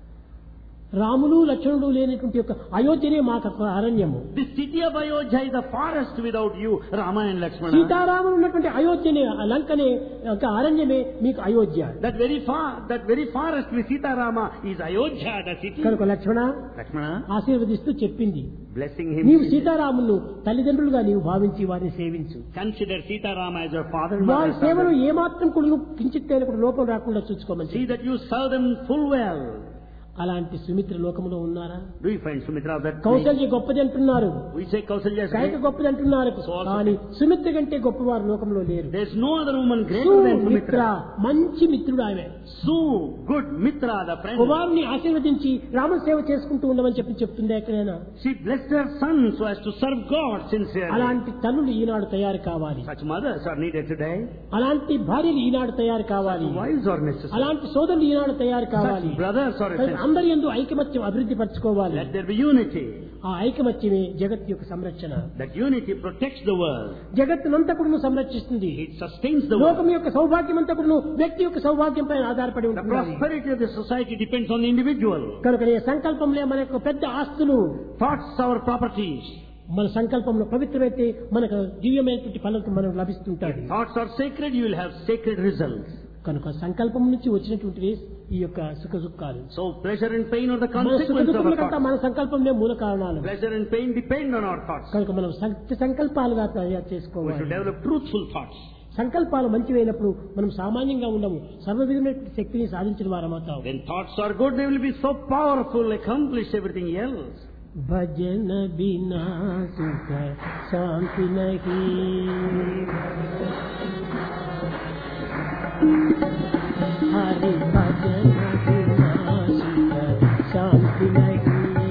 Ramulu లక్ష్మణుడు లేనటువంటి యొక్క అయోధ్యనే మాకు అరణ్యము. This city of Ayodhya is a forest without you, Rama and Lakshmana. సీతారాములు ఉన్నటువంటి అయోధ్యనే, లంకనే ఒక అరణ్యమే మీకు Ayodhya. That very forest with Sita Rama is Ayodhya, the city. కనుక లక్ష్మణ Lakshmana, ఆశీర్వదిస్తూ చెప్పింది, blessing him, నీవు సీతారాములను తల్లిదండ్రులుగా నీవు భావించి వారిని సేవించు. consider Sita Rama as your father and వారి mother. సేవలు ఏమాత్రం కూడా కించిత్తైన కూడా లోపం రాకుండా చూసుకోమని. See that you serve them full well. అలాంటి సుమిత్ర లోకంలో ఉన్నారా? Do you find Sumitra of that? Kaushalya గొప్పది అంటున్నారు, We say Kausalya is Kaika great. గొప్పది అంటున్నారు, So also- కానీ సుమిత్ర కంటే గొప్పవారు లోకంలో లేరు. There is no other woman greater than Sumitra Sumitra. మంచి మిత్రుడు ఆమె. So good Mitra, the friend. కుమారుని ఆశీర్వదించి రామసేవ చేసుకుంటూ ఉండమని చెప్తుంది ఎక్కడైనా. She blessed her son so as to serve God sincerely. అలాంటి తల్లులు ఈనాడు తయారు కావాలి. Such mothers are needed today. అలాంటి భార్యలు ఈనాడు తయారు కావాలి. Wives are necessary. అలాంటి సోదరులు ఈనాడు తయారు కావాలి. Such brothers are essential. అందరి యందు ఐకమత్యం అభివృద్ధి పరచుకోవాలి. Let there be unity. ఆ ఐకమత్యమే జగత్ యొక్క సంరక్షణ. That unity protects the world. జగత్తునంతా కూడా సంరక్షిస్తుంది. It sustains the world. లోకం యొక్క సౌభాగ్యం అంతా కూడా వ్యక్తి యొక్క సౌభాగ్యం పైన ఆధారపడి The ఉంటుంది. prosperity of the society depends on the individual. కనుక ఈ సంకల్పంలో మన యొక్క పెద్ద ఆస్తులు, Thoughts, our properties. మన సంకల్పంలో పవిత్రమైతే మనకు దివ్యమైనటువంటి ఫలితం మనకు లభిస్తుంటాయి. Thoughts are sacred, you will have sacred results. కనుక సంకల్పం నుంచి వచ్చినటువంటి ఈ యొక్క సుఖ దుఃఖాలు, So pleasure and pain are the మన సుఖ consequence of our దుఃఖములకంతా thoughts. మన సంకల్పమే మూల కారణాలు. Pleasure and pain depend on our thoughts. కనుక మనం సత్య సంకల్పాలుగా తయారు We should చేసుకోవాలి. develop truthful thoughts. సంకల్పాలు మంచివైనప్పుడు మనం సామాన్యంగా ఉండము, సర్వవిధమైన శక్తిని సాధించిన వారమవుతాం. When thoughts are good, they will be so powerful, accomplish everything else. భజన బినా సుఖ శాంతి నహీ, హరి భజన బినా సుఖ శాంతి నహీ,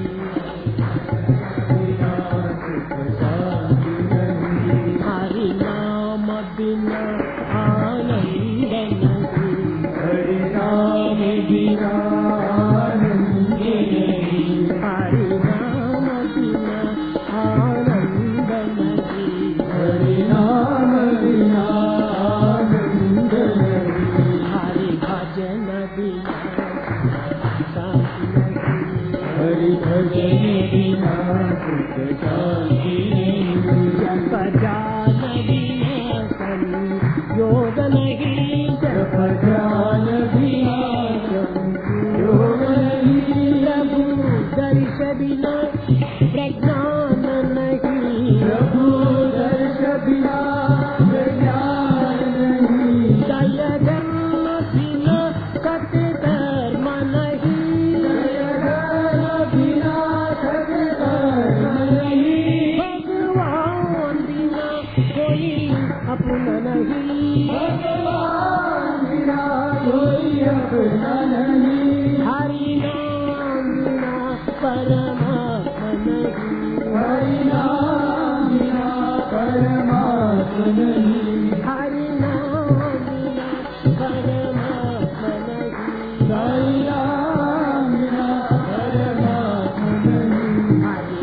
హరి నామ బినా ఆనంద నహీ, హరి నామ బినా ఆనంద నహీ, హరి నామ బినా ఆనంద నహీ, హరి నామ బినా ఆనంద నహీ, హరి భజన బినా శాంతి నహీ, హరి భజన బినా సుఖ శాంతి నహీ, జప జాన బినా సంయోగ నహీ, జప జాన బినా సంయోగ నహీ, ప్రభు దర్శ బినా ప్రజ్ఞాన నహీ, ప్రభు దర్శ బినా ప్రజ్ఞాన నహీ, దయ धर्म बिना सत धर्म नही, दय धर्म बिना सत धर्म नही, भगवान बिना कोई अपना नहीं, भगवान बिना कोई अपना नहीं, हरि नाम बिना परमात्मा नहीं, हरि नाम बिना परमात्मा नहीं, हरि नाम बिना परमात्मा नहीं, हरि नाम बिना परमात्मा नहीं, हरि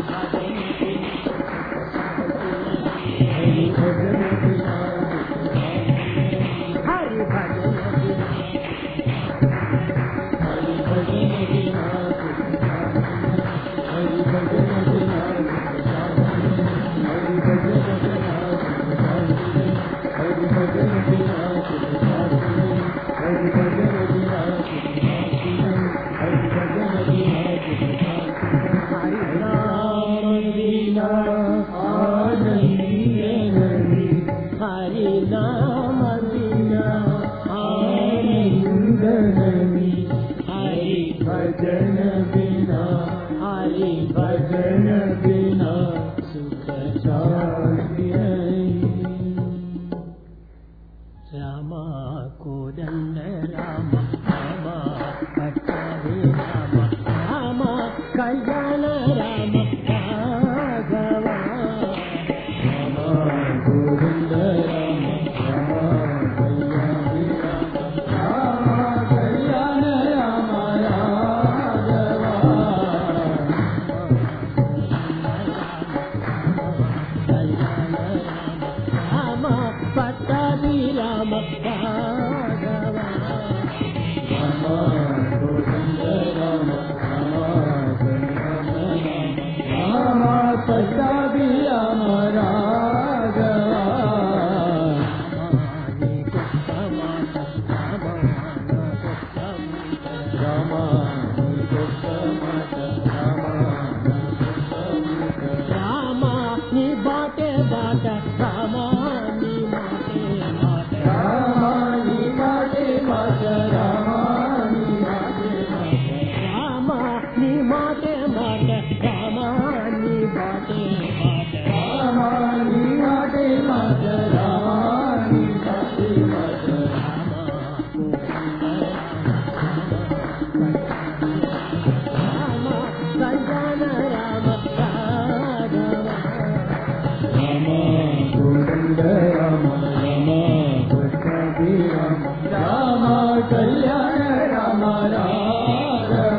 भजन बिना, हरि भजन बिना, हरि भजन बिना, हरि भजन बिना, हरि भजन बिना, हरि भजन बिना, हरि भजन बिना, हरि भजन बिना, हरि नाम बिना आनंद नहीं, हरि नाम बिना आनंद नहीं, हरि भजन बिना, हरि भजन बिना सुख शांति नहीं। रामा कोदंड रामा, रामा पट्टाभि रामा, रामा कल्याण रामा राघवा, रामा गोविंद रामा, रामा कल्याण रामा, रामा कल्याण रामा राघवा, పట్టాభి రామ రాఘవ రామ కోదండ రామ రామ పట్టాభి రామ రాఘవ రామ నీ బాటే బాట రామ నీ మాటే మాట రామ నీ మాటే మాట రామ నీ మాటే మాట రామ నీ మాటే మాట రామ నీ బాటే మాట రామ నీ మాటే మాట రామ నీ మాటే మాట రామ కళ్యాణ రామ రాఘవ రామ కోదండ రామ రామ పట్టాభి రామ రామ కళ్యాణ రామ రాఘవ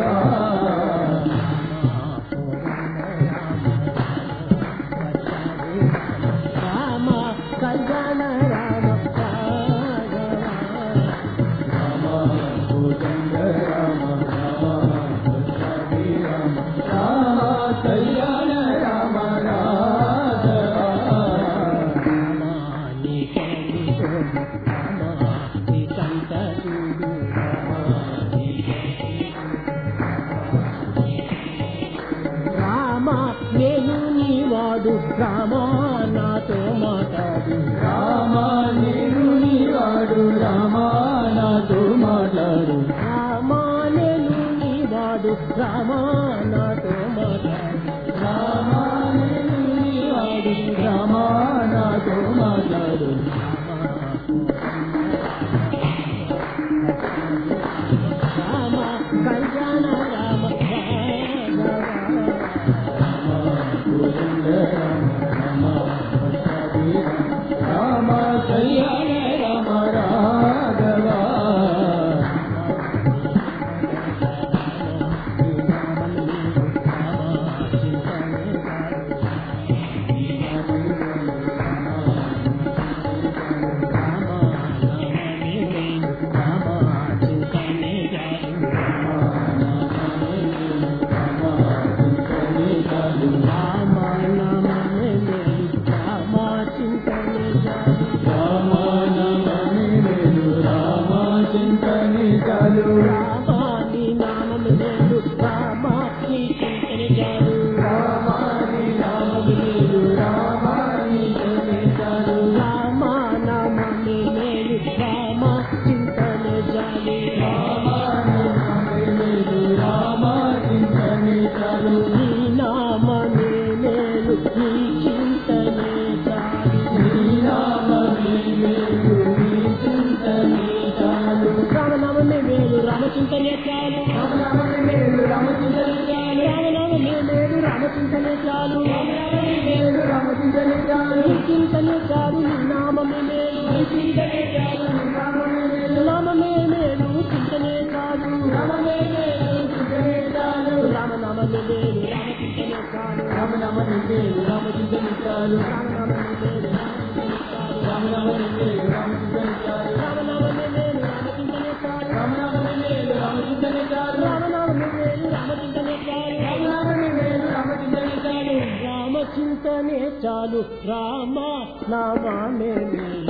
రామ కళ్యాణ రామ రాఘవ రామ కోదండ రామ రామ పట్టాభి రామ రామ కళ్యాణ రామ రాఘవ నీ కరుణతో నీ కంట చూడు రామ నేను నీ వాడు రామ నాతో మాట్లాడు రామ నేను నీవాడు రామ నాతో మాట్లాడు రామ నేను నీ వాడు రామ నాతో మాట్లాడు రామ నేను నీవాడు రామ నాతో మాట్లాడు రామ కళ్యాణ రామ రామ కోదండ రామ రామ పట్టాభి రామ కళ్యాణ రామ రాఘవ చింతని చాలు రామాని నామము లేదు రామా నీ చింతని చాలు రామాని నామము లేదు రామాని చింతని చాలు రామా నామమే లేదు రామా చింతనే చాలు రామాని నామమే లేదు రామా చింతని చాలు నీ నామమే లేదు నీ చింతనే చాలు నీ నామమే లేదు నీ చింతని చాలు రామనామమే మేలు రామచింతనే చాలు రామనామమే మేలు రామచింతని చాలు రామనామమే మేలు రామచింతనే చాలు రామనామమే మేలు రామచింతని చాలు నీ చింతనే చాలు నీ నామమే మేలు నీ చింతని చాలు నీ నామమే మేలు నామమే మేలు చింతనే చాలు నామమే మేలు చింతని చాలు రామనామమే మేలు రామచింతనే చాలు రామనామమే మేలు రామచింతని చాలు రామనామమే మేలు రామచింతనే చాలు రామనామమే మేలు రామచింతని చాలు రామనామమే మేలు రామచింతనే చాలు రామనామమే మేలు రామచింతని చాలు రామనామమే మేలు రామచింతనే చాలు రామనామమే మేలు రామచింతని చాలు రామచింతనే చాలు రామ నామమే మేలు